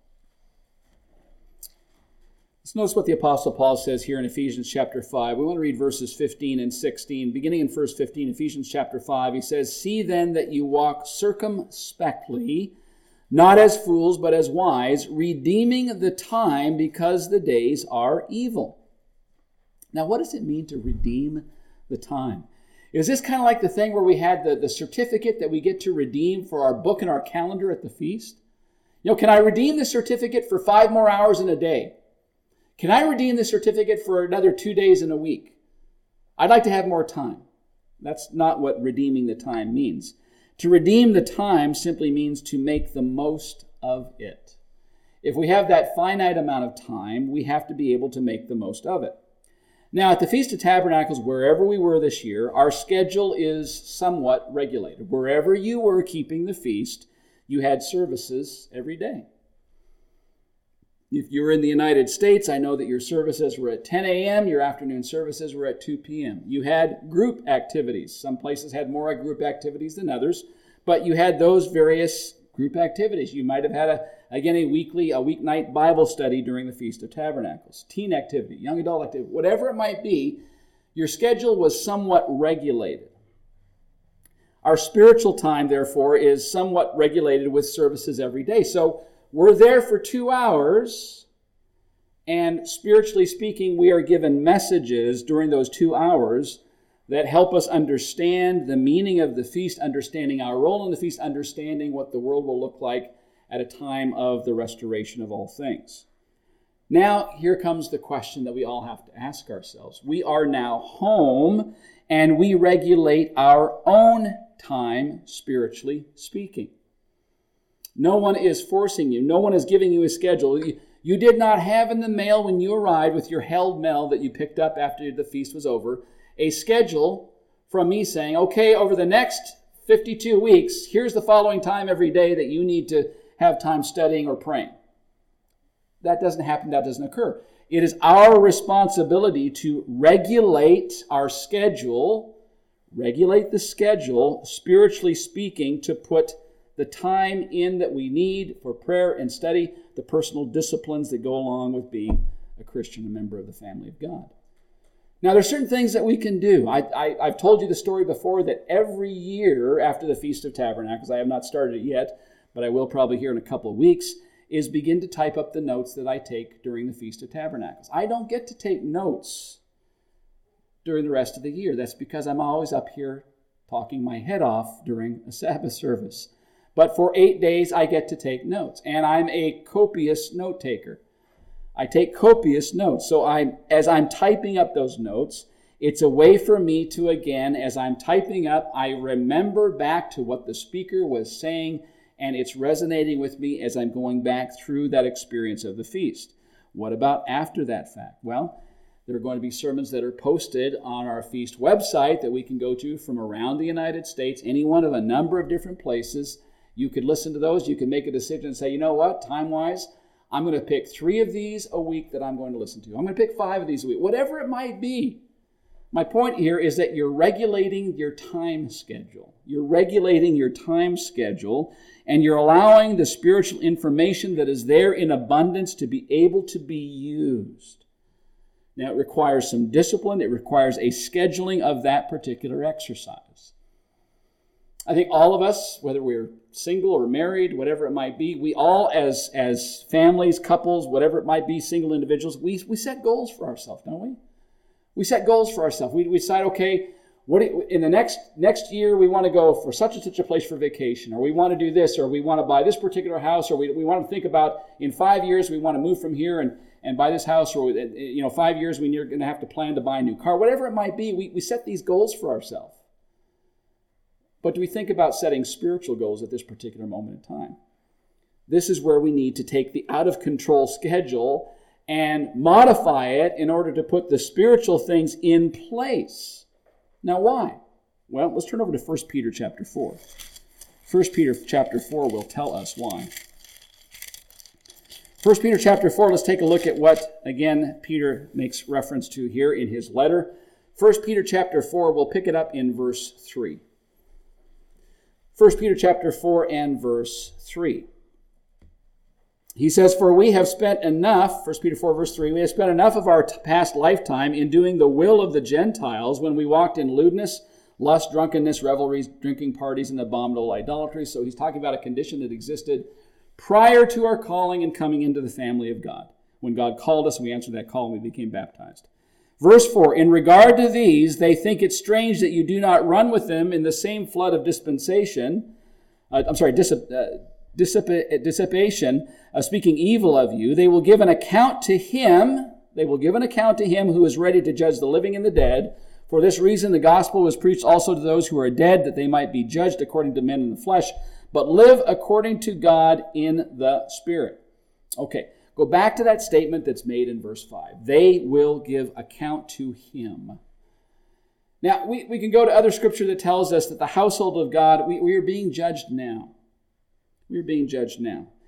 Let's notice what the Apostle Paul says here in Ephesians chapter five. We want to read verses fifteen and sixteen. Beginning in verse fifteen, Ephesians chapter five, he says, "See then that you walk circumspectly, not as fools, but as wise, redeeming the time because the days are evil." Now, what does it mean to redeem the time? Is this kind of like the thing where we had the, the certificate that we get to redeem for our book and our calendar at the feast? You know, can I redeem the certificate for five more hours in a day? Can I redeem the certificate for another two days in a week? I'd like to have more time. That's not what redeeming the time means. To redeem the time simply means to make the most of it. If we have that finite amount of time, we have to be able to make the most of it. Now, at the Feast of Tabernacles, wherever we were this year, our schedule is somewhat regulated. Wherever you were keeping the feast, you had services every day. If you're in the United States, I know that your services were at ten a.m., your afternoon services were at two p.m. You had group activities. Some places had more group activities than others, but you had those various group activities. You might have had, a, again, a weekly, a weeknight Bible study during the Feast of Tabernacles, teen activity, young adult activity, whatever it might be, your schedule was somewhat regulated. Our spiritual time, therefore, is somewhat regulated with services every day. So we're there for two hours, and spiritually speaking, we are given messages during those two hours that help us understand the meaning of the feast, understanding our role in the feast, understanding what the world will look like at a time of the restoration of all things. Now, here comes the question that we all have to ask ourselves. We are now home, and we regulate our own time, spiritually speaking. No one is forcing you. No one is giving you a schedule. You, you did not have in the mail when you arrived with your held mail that you picked up after the feast was over, a schedule from me saying, okay, over the next fifty-two weeks, here's the following time every day that you need to have time studying or praying. That doesn't happen. That doesn't occur. It is our responsibility to regulate our schedule, regulate the schedule, spiritually speaking, to put the time in that we need for prayer and study, the personal disciplines that go along with being a Christian, a member of the family of God. Now, there's certain things that we can do. I, I, I've told you the story before that every year after the Feast of Tabernacles, I have not started it yet, but I will probably here in a couple of weeks, is begin to type up the notes that I take during the Feast of Tabernacles. I don't get to take notes during the rest of the year. That's because I'm always up here talking my head off during a Sabbath service. But for eight days, I get to take notes, and I'm a copious note taker. I take copious notes. So I, as I'm typing up those notes, it's a way for me to, again, as I'm typing up, I remember back to what the speaker was saying, and it's resonating with me as I'm going back through that experience of the feast. What about after that fact? Well, there are going to be sermons that are posted on our feast website that we can go to from around the United States, any one of a number of different places. You could listen to those. You can make a decision and say, you know what, time-wise, I'm going to pick three of these a week that I'm going to listen to. I'm going to pick five of these a week, whatever it might be. My point here is that you're regulating your time schedule. You're regulating your time schedule, and you're allowing the spiritual information that is there in abundance to be able to be used. Now, it requires some discipline. It requires a scheduling of that particular exercise. I think all of us, whether we're single or married, whatever it might be, we all as, as families, couples, whatever it might be, single individuals, we, we set goals for ourselves, don't we? We set goals for ourselves. We, we decide, okay, what in the next next year we want to go for such and such a place for vacation, or we want to do this, or we want to buy this particular house, or we, we want to think about in five years we want to move from here and, and buy this house, or you know, five years we're going to have to plan to buy a new car. Whatever it might be, we, we set these goals for ourselves. But do we think about setting spiritual goals at this particular moment in time? This is where we need to take the out-of-control schedule and modify it in order to put the spiritual things in place. Now, why? Well, let's turn over to First Peter chapter four. First Peter chapter four will tell us why. First Peter chapter four, let's take a look at what, again, Peter makes reference to here in his letter. First Peter chapter four, we'll pick it up in verse three. First Peter chapter four and verse three. He says, for we have spent enough, First Peter four verse three, we have spent enough of our t- past lifetime in doing the will of the Gentiles when we walked in lewdness, lust, drunkenness, revelries, drinking parties, and abominable idolatry. So he's talking about a condition that existed prior to our calling and coming into the family of God. When God called us, we answered that call and we became baptized. Verse four, in regard to these, they think it strange that you do not run with them in the same flood of dispensation, uh, I'm sorry, dissip, uh, dissip, dissipation, uh, speaking evil of you. They will give an account to him, they will give an account to him who is ready to judge the living and the dead. For this reason, the gospel was preached also to those who are dead, that they might be judged according to men in the flesh, but live according to God in the Spirit. Okay. Go back to that statement that's made in verse five. They will give account to him. Now, we, we can go to other scripture that tells us that the household of God, we, we are being judged now. We are being judged now.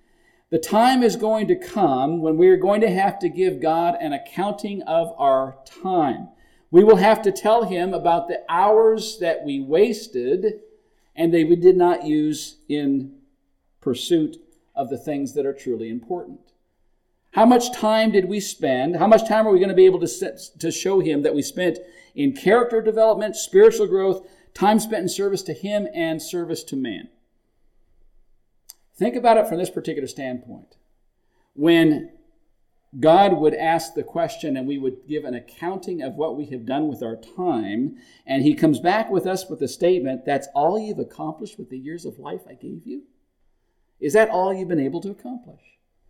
The time is going to come when we are going to have to give God an accounting of our time. We will have to tell him about the hours that we wasted and that we did not use in pursuit of the things that are truly important. How much time did we spend? How much time are we going to be able to, set, to show him that we spent in character development, spiritual growth, time spent in service to him and service to man? Think about it from this particular standpoint. When God would ask the question and we would give an accounting of what we have done with our time, and he comes back with us with a statement, that's all you've accomplished with the years of life I gave you? Is that all you've been able to accomplish?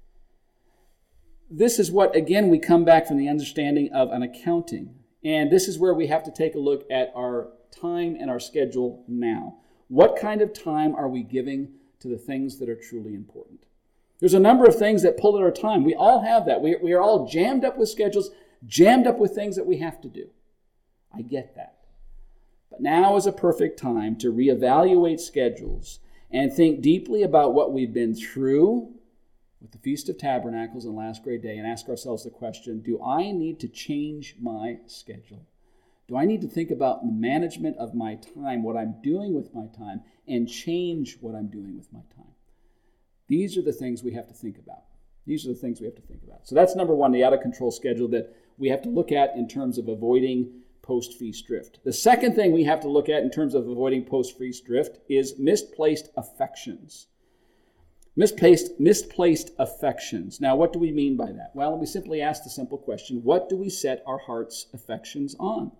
This is what, again, we come back from the understanding of an accounting. And this is where we have to take a look at our time and our schedule now. What kind of time are we giving to the things that are truly important? There's a number of things that pull at our time. We all have that. We, we are all jammed up with schedules, jammed up with things that we have to do. I get that. But now is a perfect time to reevaluate schedules and think deeply about what we've been through with the Feast of Tabernacles and Last Great Day and ask ourselves the question, do I need to change my schedule? Do I need to think about the management of my time, what I'm doing with my time, and change what I'm doing with my time? These are the things we have to think about. These are the things we have to think about. So that's number one, the out-of-control schedule that we have to look at in terms of avoiding post-feast drift. The second thing we have to look at in terms of avoiding post-feast drift is misplaced affections. Misplaced, misplaced affections. Now, what do we mean by that? Well, we simply ask the simple question, what do we set our heart's affections on?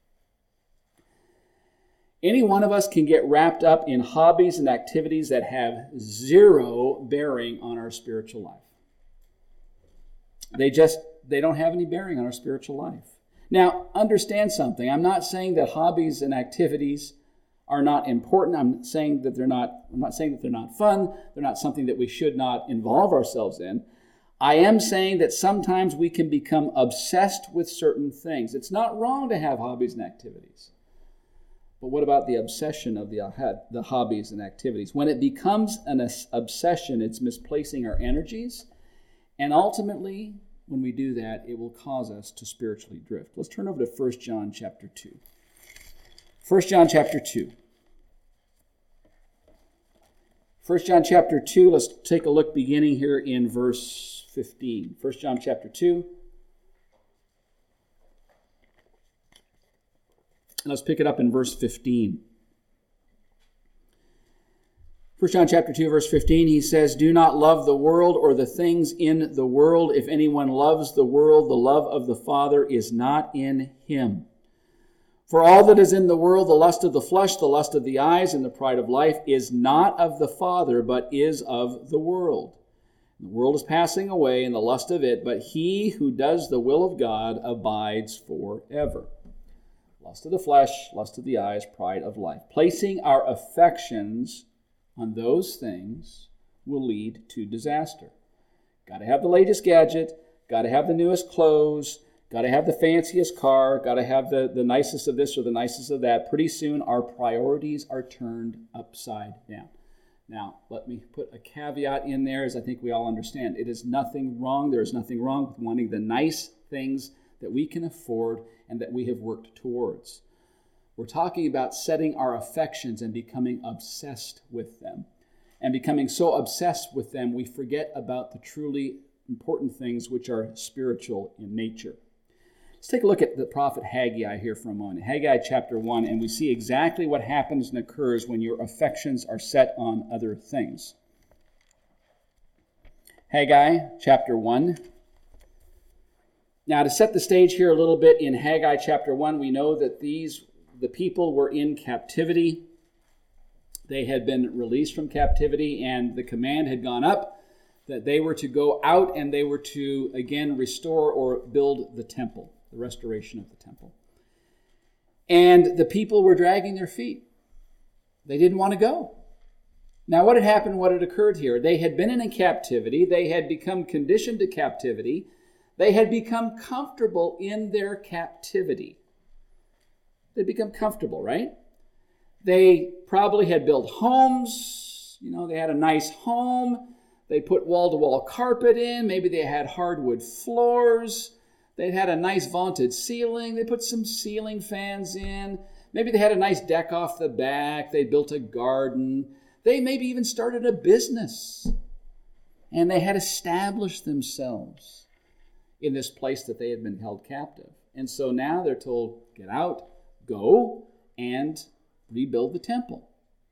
Any one of us can get wrapped up in hobbies and activities that have zero bearing on our spiritual life. They just, they don't have any bearing on our spiritual life. Now, understand something. I'm not saying that hobbies and activities are not important. I'm saying that they're not, I'm not saying that they're not fun. They're not something that we should not involve ourselves in. I am saying that sometimes we can become obsessed with certain things. It's not wrong to have hobbies and activities. But what about the obsession of the, the hobbies and activities? When it becomes an obsession, it's misplacing our energies. And ultimately, when we do that, it will cause us to spiritually drift. Let's turn over to First John chapter two. First John chapter two. First John chapter two, let's take a look beginning here in verse fifteen. First John chapter two. And let's pick it up in verse fifteen. First John chapter two, verse fifteen, he says, "Do not love the world or the things in the world. If anyone loves the world, the love of the Father is not in him. For all that is in the world, the lust of the flesh, the lust of the eyes, and the pride of life, is not of the Father, but is of the world. The world is passing away, and the lust of it, but he who does the will of God abides forever." Lust of the flesh, lust of the eyes, pride of life. Placing our affections on those things will lead to disaster. Got to have the latest gadget, got to have the newest clothes, got to have the fanciest car, got to have the, the nicest of this or the nicest of that. Pretty soon our priorities are turned upside down. Now, let me put a caveat in there, as I think we all understand. It is nothing wrong. There is nothing wrong with wanting the nice things that we can afford and that we have worked towards. We're talking about setting our affections and becoming obsessed with them. And becoming so obsessed with them, we forget about the truly important things which are spiritual in nature. Let's take a look at the prophet Haggai here for a moment. Haggai chapter one, and we see exactly what happens and occurs when your affections are set on other things. Haggai chapter one. Now, to set the stage here a little bit, in Haggai chapter one, we know that these the people were in captivity. They had been released from captivity, and the command had gone up that they were to go out and they were to, again, restore or build the temple, the restoration of the temple. And the people were dragging their feet. They didn't want to go. Now, what had happened, what had occurred here? They had been in a captivity. They had become conditioned to captivity. They had become comfortable in their captivity. They'd become comfortable, right? They probably had built homes. You know, they had a nice home. They put wall-to-wall carpet in. Maybe they had hardwood floors. They had a nice vaulted ceiling. They put some ceiling fans in. Maybe they had a nice deck off the back. They built a garden. They maybe even started a business. And they had established themselves in this place that they had been held captive. And so now they're told, get out, go, and rebuild the temple.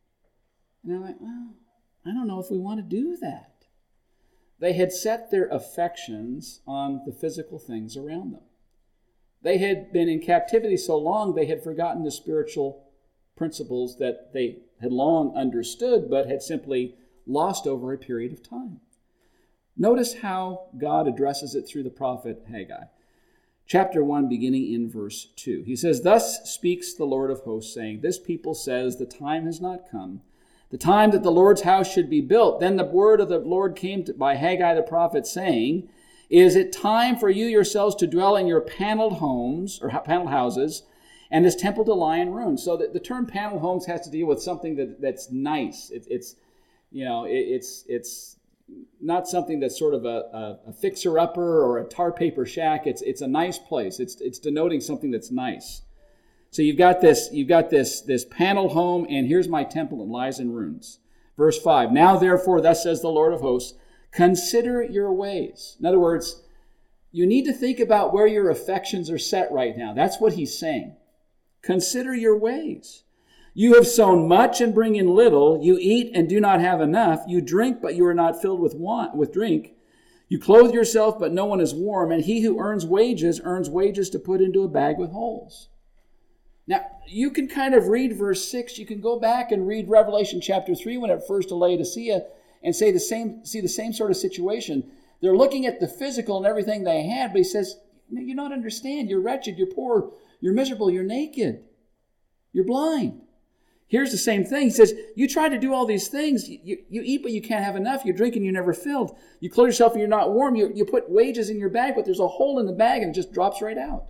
And they're like, well, I don't know if we want to do that. They had set their affections on the physical things around them. They had been in captivity so long, they had forgotten the spiritual principles that they had long understood, but had simply lost over a period of time. Notice how God addresses it through the prophet Haggai. Chapter one, beginning in verse two. He says, "Thus speaks the Lord of hosts, saying, This people says, the time has not come, the time that the Lord's house should be built. Then the word of the Lord came to, by Haggai the prophet, saying, Is it time for you yourselves to dwell in your paneled homes, or paneled houses, and this temple to lie in ruins?" So the, the term paneled homes has to deal with something that, that's nice. It, it's, you know, it, it's it's not something that's sort of a, a, a fixer-upper or a tar paper shack. It's it's a nice place. It's it's denoting something that's nice. So you've got this you've got this this paneled home, and here's my temple, it lies in ruins. Verse five. "Now therefore, thus says the Lord of hosts, consider your ways." In other words, you need to think about where your affections are set right now. That's what he's saying. Consider your ways. "You have sown much and bring in little. You eat and do not have enough. You drink, but you are not filled with want, with drink. You clothe yourself, but no one is warm. And he who earns wages, earns wages to put into a bag with holes." Now, you can kind of read verse six. You can go back and read Revelation chapter three when it refers to Laodicea and say the same, see the same sort of situation. They're looking at the physical and everything they had, but he says, you don't understand. You're wretched. You're poor. You're miserable. You're naked. You're blind. Here's the same thing. He says, you try to do all these things. You, you eat, but you can't have enough. You drink, and you're never filled. You clothe yourself, and you're not warm. You, you put wages in your bag, but there's a hole in the bag, and it just drops right out.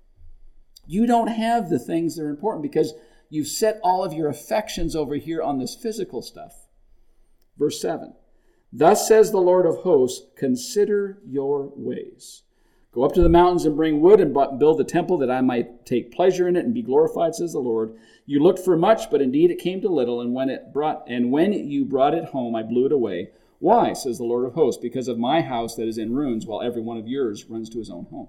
You don't have the things that are important because you've set all of your affections over here on this physical stuff. Verse seven. "Thus says the Lord of hosts, consider your ways. Go up to the mountains and bring wood and build the temple that I might take pleasure in it and be glorified, says the Lord. You looked for much, but indeed it came to little, and when it brought and when you brought it home, I blew it away. Why, says the Lord of hosts? Because of my house that is in ruins, while every one of yours runs to his own home."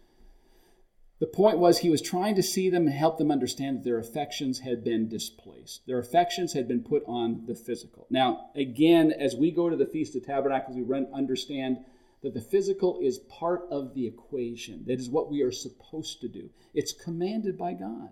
The point was he was trying to see them and help them understand that their affections had been displaced. Their affections had been put on the physical. Now, again, as we go to the Feast of Tabernacles, we understand that the physical is part of the equation. That is what we are supposed to do. It's commanded by God.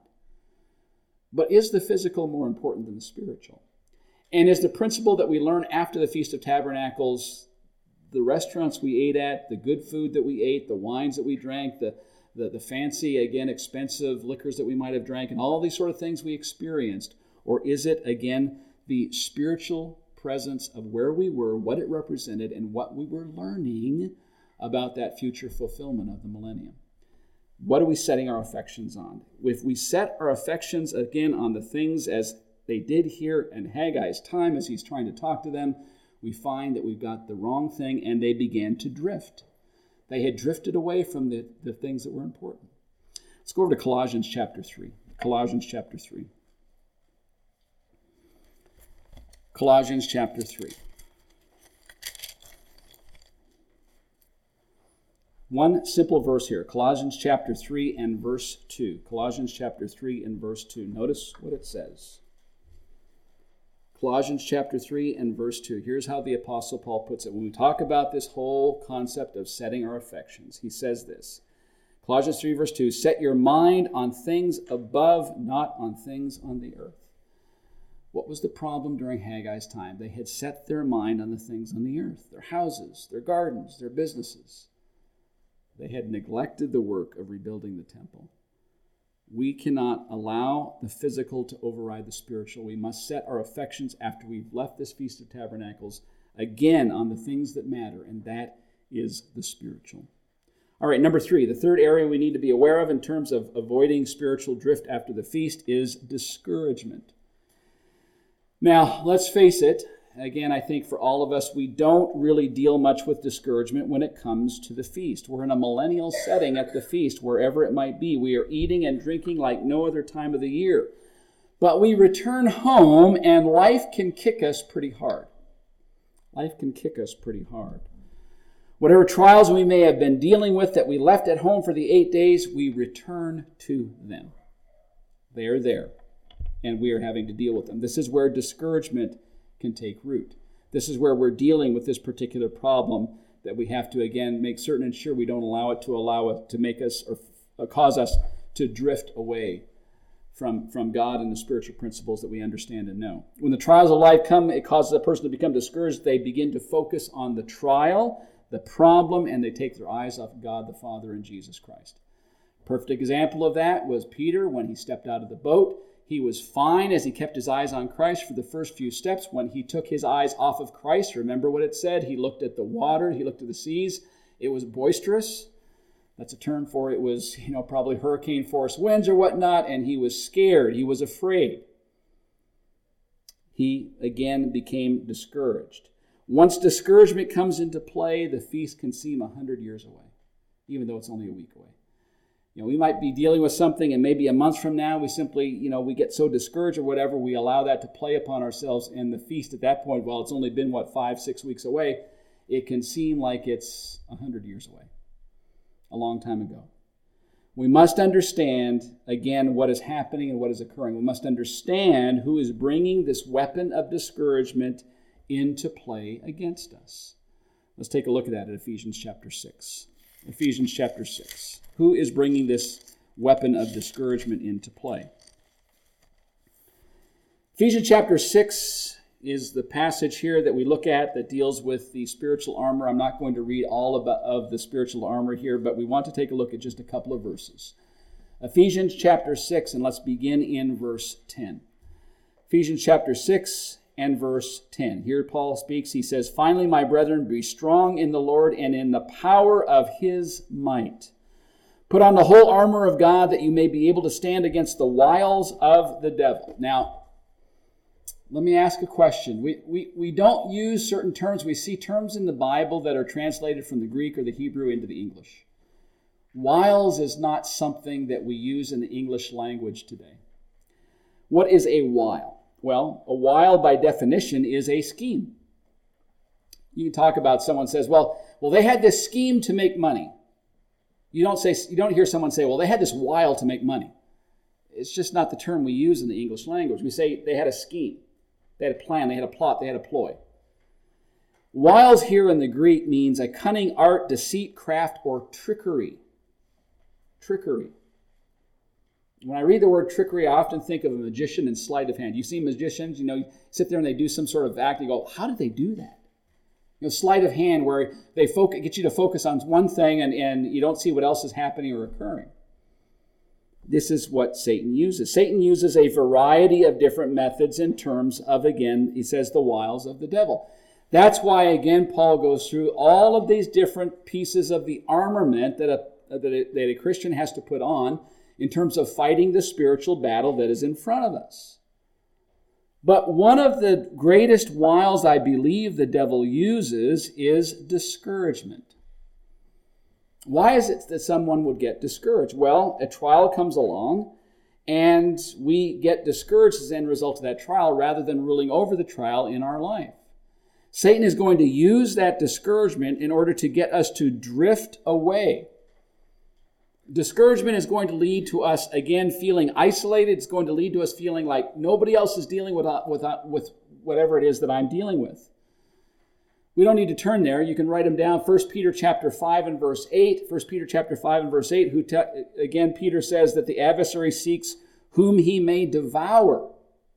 But is the physical more important than the spiritual? And is the principle that we learn after the Feast of Tabernacles, the restaurants we ate at, the good food that we ate, the wines that we drank, the, the, the fancy, again, expensive liquors that we might have drank, and all these sort of things we experienced? Or is it, again, the spiritual presence of where we were, what it represented, and what we were learning about that future fulfillment of the millennium? What are we setting our affections on? If we set our affections, again, on the things as they did here in Haggai's time, as he's trying to talk to them, we find that we've got the wrong thing, and they began to drift. They had drifted away from the, the things that were important. Let's go over to Colossians chapter three. Colossians chapter three. Colossians chapter three. One simple verse here. Colossians chapter three and verse two. Colossians chapter three and verse two. Notice what it says. Colossians chapter three and verse two. Here's how the Apostle Paul puts it. When we talk about this whole concept of setting our affections, he says this. Colossians three verse two. "Set your mind on things above, not on things on the earth." What was the problem during Haggai's time? They had set their mind on the things on the earth, their houses, their gardens, their businesses. They had neglected the work of rebuilding the temple. We cannot allow the physical to override the spiritual. We must set our affections after we've left this Feast of Tabernacles again on the things that matter, and that is the spiritual. All right, number three, the third area we need to be aware of in terms of avoiding spiritual drift after the feast is discouragement. Now, let's face it, again, I think for all of us, we don't really deal much with discouragement when it comes to the feast. We're in a millennial setting at the feast, wherever it might be. We are eating and drinking like no other time of the year. But we return home, and life can kick us pretty hard. Life can kick us pretty hard. Whatever trials we may have been dealing with that we left at home for the eight days, we return to them. They are there, and we are having to deal with them. This is where discouragement can take root. This is where we're dealing with this particular problem that we have to, again, make certain and sure we don't allow it to allow it to make us or, or cause us to drift away from, from God and the spiritual principles that we understand and know. When the trials of life come, it causes a person to become discouraged. They begin to focus on the trial, the problem, and they take their eyes off God the Father and Jesus Christ. Perfect example of that was Peter when he stepped out of the boat. He was fine as he kept his eyes on Christ for the first few steps. When he took his eyes off of Christ, remember what it said? He looked at the water, he looked at the seas. It was boisterous. That's a term for it was, you know, probably hurricane force winds or whatnot, and he was scared. He was afraid. He, again, became discouraged. Once discouragement comes into play, the feast can seem a hundred years away, even though it's only a week away. You know, we might be dealing with something, and maybe a month from now, we simply, you know, we get so discouraged or whatever, we allow that to play upon ourselves, and the feast at that point, while it's only been, what, five, six weeks away, it can seem like it's a hundred years away, a long time ago. We must understand, again, what is happening and what is occurring. We must understand who is bringing this weapon of discouragement into play against us. Let's take a look at that in Ephesians chapter six. Ephesians chapter six. Who is bringing this weapon of discouragement into play? Ephesians chapter six is the passage here that we look at that deals with the spiritual armor. I'm not going to read all of, of the spiritual armor here, but we want to take a look at just a couple of verses. Ephesians chapter six, and let's begin in verse ten. Ephesians chapter six and verse ten. Here Paul speaks. He says, "Finally, my brethren, be strong in the Lord and in the power of his might. Put on the whole armor of God that you may be able to stand against the wiles of the devil." Now, let me ask a question. We, we, we don't use certain terms. We see terms in the Bible that are translated from the Greek or the Hebrew into the English. Wiles is not something that we use in the English language today. What is a wile? Well, a wile by definition is a scheme. You can talk about someone says, well, well, they had this scheme to make money. You don't say, you don't hear someone say, well, they had this wile to make money. It's just not the term we use in the English language. We say they had a scheme. They had a plan. They had a plot. They had a ploy. Wiles here in the Greek means a cunning art, deceit, craft, or trickery. Trickery. When I read the word trickery, I often think of a magician and sleight of hand. You see magicians, you know, you sit there and they do some sort of act, you go, how did they do that? You know, sleight of hand where they focus, get you to focus on one thing and, and you don't see what else is happening or occurring. This is what Satan uses. Satan uses a variety of different methods in terms of, again, he says, the wiles of the devil. That's why, again, Paul goes through all of these different pieces of the armament that a, that a, that a Christian has to put on in terms of fighting the spiritual battle that is in front of us. But one of the greatest wiles I believe the devil uses is discouragement. Why is it that someone would get discouraged? Well, a trial comes along and we get discouraged as the end result of that trial rather than ruling over the trial in our life. Satan is going to use that discouragement in order to get us to drift away. Discouragement is going to lead to us, again, feeling isolated. It's going to lead to us feeling like nobody else is dealing with, with, with whatever it is that I'm dealing with. We don't need to turn there. You can write them down. First Peter chapter five and verse eight. First Peter chapter five and verse eight. Who te- again, Peter says that the adversary seeks whom he may devour.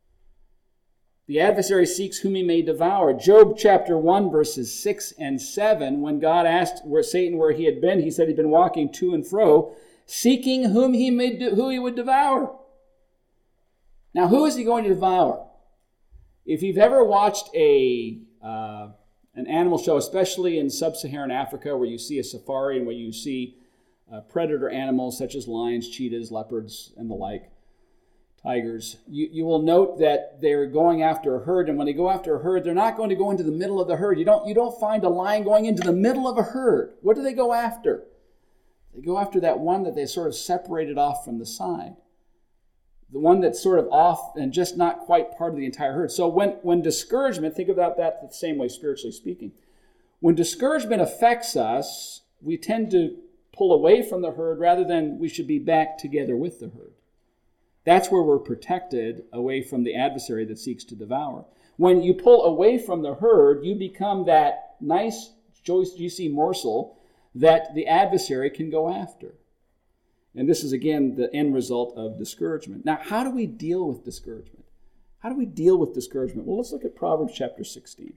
The adversary seeks whom he may devour. Job chapter one, verses six and seven, when God asked where Satan where he had been, he said he'd been walking to and fro, seeking whom he may de- who he would devour. Now, who is he going to devour? If you've ever watched a uh, an animal show, especially in sub-Saharan Africa, where you see a safari and where you see uh, predator animals such as lions, cheetahs, leopards, and the like, tigers, you, you will note that they're going after a herd, and when they go after a herd, they're not going to go into the middle of the herd. You don't, you don't find a lion going into the middle of a herd. What do they go after? They go after that one that they sort of separated off from the side. The one that's sort of off and just not quite part of the entire herd. So when, when discouragement, think about that the same way spiritually speaking. When discouragement affects us, we tend to pull away from the herd rather than we should be back together with the herd. That's where we're protected away from the adversary that seeks to devour. When you pull away from the herd, you become that nice, juicy morsel that the adversary can go after. And this is, again, the end result of discouragement. Now, how do we deal with discouragement? How do we deal with discouragement? Well, let's look at Proverbs chapter sixteen.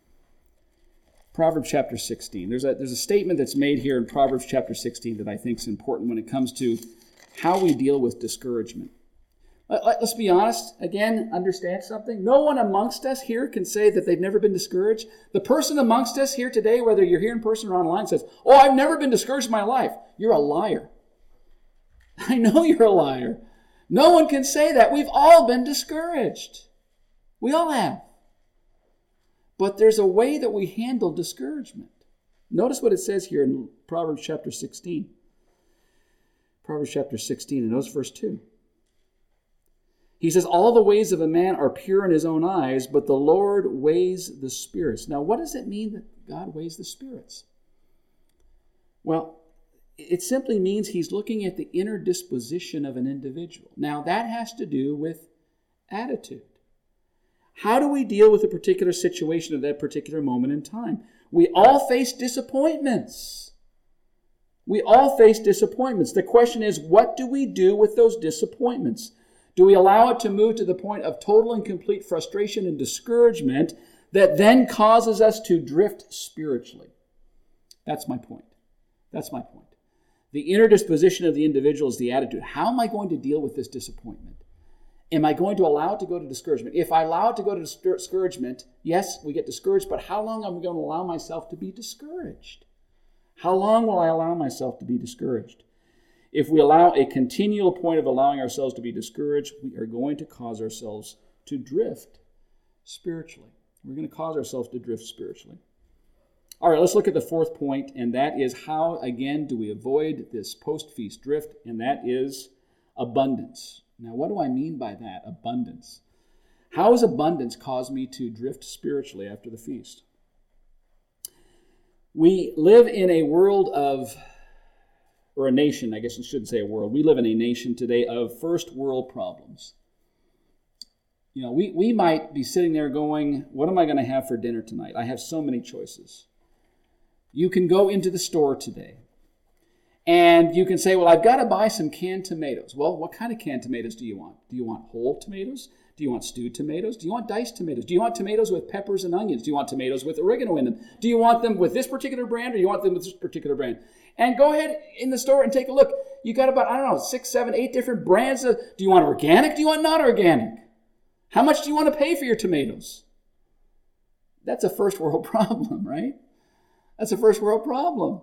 Proverbs chapter sixteen. There's a, there's a statement that's made here in Proverbs chapter sixteen that I think is important when it comes to how we deal with discouragement. Let's be honest, again, understand something. No one amongst us here can say that they've never been discouraged. The person amongst us here today, whether you're here in person or online, says, oh, I've never been discouraged in my life. You're a liar. I know you're a liar. No one can say that. We've all been discouraged. We all have. But there's a way that we handle discouragement. Notice what it says here in Proverbs chapter sixteen. Proverbs chapter sixteen, and notice verse two. He says, all the ways of a man are pure in his own eyes, but the Lord weighs the spirits. Now, what does it mean that God weighs the spirits? Well, it simply means he's looking at the inner disposition of an individual. Now, that has to do with attitude. How do we deal with a particular situation at that particular moment in time? We all face disappointments. We all face disappointments. The question is, what do we do with those disappointments? Do we allow it to move to the point of total and complete frustration and discouragement that then causes us to drift spiritually? That's my point. That's my point. The inner disposition of the individual is the attitude. How am I going to deal with this disappointment? Am I going to allow it to go to discouragement? If I allow it to go to discouragement, yes, we get discouraged, but how long am I going to allow myself to be discouraged? How long will I allow myself to be discouraged? If we allow a continual point of allowing ourselves to be discouraged, we are going to cause ourselves to drift spiritually. We're going to cause ourselves to drift spiritually. All right, let's look at the fourth point, and that is how, again, do we avoid this post-feast drift, and that is abundance. Now, what do I mean by that, abundance? How has abundance caused me to drift spiritually after the feast? We live in a world of, or a nation, I guess I shouldn't say a world. We live in a nation today of first world problems. You know, we, we might be sitting there going, what am I going to have for dinner tonight? I have so many choices. You can go into the store today and you can say, well, I've got to buy some canned tomatoes. Well, what kind of canned tomatoes do you want? Do you want whole tomatoes? Do you want stewed tomatoes? Do you want diced tomatoes? Do you want tomatoes with peppers and onions? Do you want tomatoes with oregano in them? Do you want them with this particular brand or do you want them with this particular brand? And go ahead in the store and take a look. You got about, I don't know, six, seven, eight different brands. Of, do you want organic? Do you want not organic? How much do you want to pay for your tomatoes? That's a first world problem, right? That's a first world problem.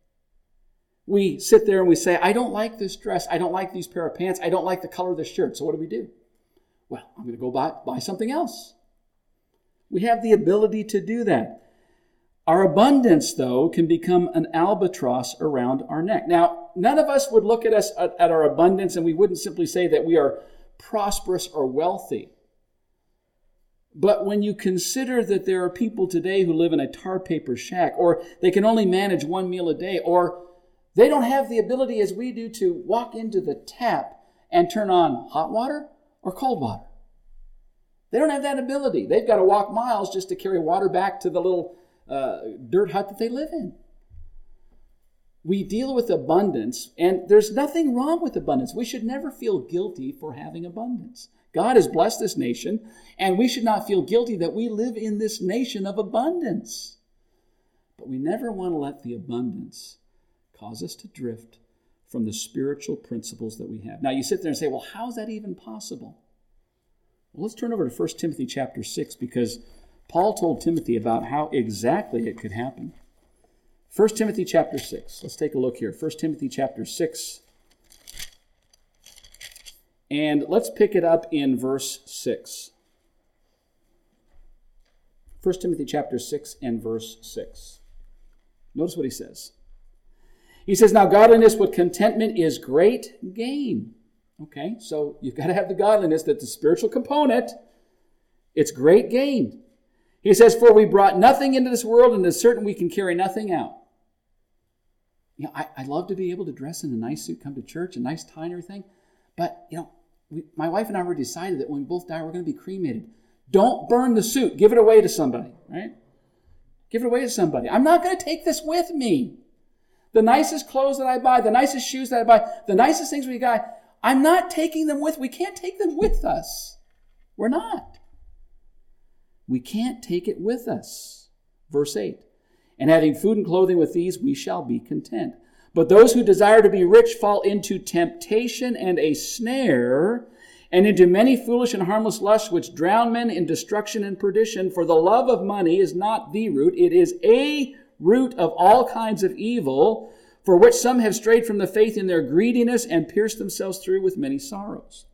We sit there and we say, I don't like this dress. I don't like these pair of pants. I don't like the color of this shirt. So what do we do? Well, I'm going to go buy, buy something else. We have the ability to do that. Our abundance, though, can become an albatross around our neck. Now, none of us would look at us at, at our abundance and we wouldn't simply say that we are prosperous or wealthy. But when you consider that there are people today who live in a tar paper shack, or they can only manage one meal a day, or they don't have the ability as we do to walk into the tap and turn on hot water or cold water. They don't have that ability. They've got to walk miles just to carry water back to the little uh, dirt hut that they live in. We deal with abundance, and there's nothing wrong with abundance. We should never feel guilty for having abundance. God has blessed this nation, and we should not feel guilty that we live in this nation of abundance. But we never want to let the abundance cause us to drift from the spiritual principles that we have. Now, you sit there and say, well, how is that even possible? Well, let's turn over to First Timothy chapter six, because Paul told Timothy about how exactly it could happen. First Timothy chapter six. Let's take a look here. First Timothy chapter six. And let's pick it up in verse six. First Timothy chapter six and verse six. Notice what he says. He says, now godliness with contentment is great gain. Okay, so you've got to have the godliness, that's the spiritual component. It's great gain. He says, for we brought nothing into this world, and it is certain we can carry nothing out. You know, I, I love to be able to dress in a nice suit, come to church, a nice tie and everything. But, you know, we, my wife and I were decided that when we both die, we're going to be cremated. Don't burn the suit. Give it away to somebody, right? Give it away to somebody. I'm not going to take this with me. The nicest clothes that I buy, the nicest shoes that I buy, the nicest things we got, I'm not taking them with. We can't take them with us. We're not. We can't take it with us. Verse eight. And having food and clothing with these, we shall be content. But those who desire to be rich fall into temptation and a snare, and into many foolish and harmless lusts, which drown men in destruction and perdition. For the love of money is not the root, it is a root of all kinds of evil, for which some have strayed from the faith in their greediness and pierced themselves through with many sorrows.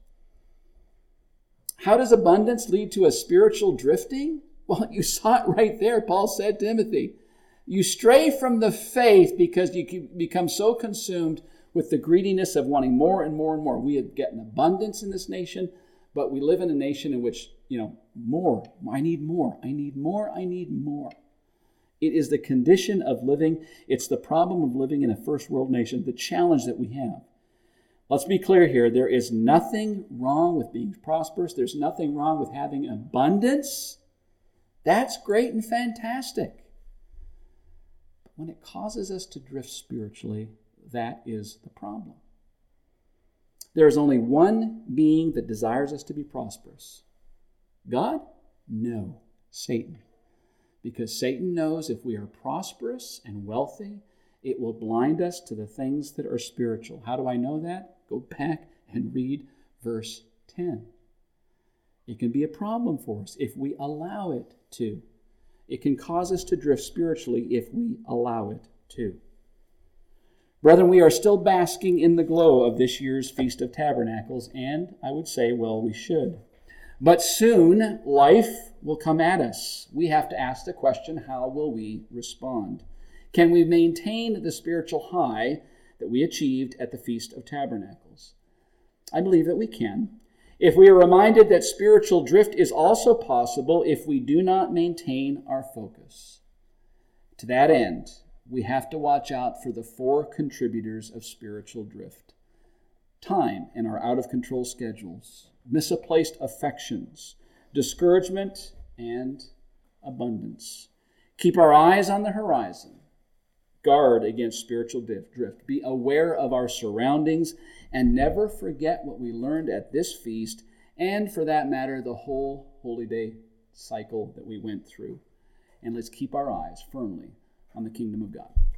How does abundance lead to a spiritual drifting? Well, you saw it right there. Paul said to Timothy, you stray from the faith because you become so consumed with the greediness of wanting more and more and more. We get an abundance in this nation, but we live in a nation in which, you know, more. I need more. I need more. I need more. It is the condition of living. It's the problem of living in a first world nation, the challenge that we have. Let's be clear here. There is nothing wrong with being prosperous. There's nothing wrong with having abundance. That's great and fantastic. But when it causes us to drift spiritually, that is the problem. There is only one being that desires us to be prosperous. God? No, Satan. Because Satan knows if we are prosperous and wealthy, it will blind us to the things that are spiritual. How do I know that? Go back and read verse ten. It can be a problem for us if we allow it to. It can cause us to drift spiritually if we allow it to. Brethren, we are still basking in the glow of this year's Feast of Tabernacles, and I would say, well, we should. But soon, life will come at us. We have to ask the question, how will we respond? Can we maintain the spiritual high that we achieved at the Feast of Tabernacles? I believe that we can. If we are reminded that spiritual drift is also possible if we do not maintain our focus. To that end, we have to watch out for the four contributors of spiritual drift. Time in our out-of-control schedules, misplaced affections, discouragement, and abundance. Keep our eyes on the horizon. Guard against spiritual drift. Be aware of our surroundings and never forget what we learned at this feast and, for that matter, the whole Holy Day cycle that we went through. And let's keep our eyes firmly on the kingdom of God.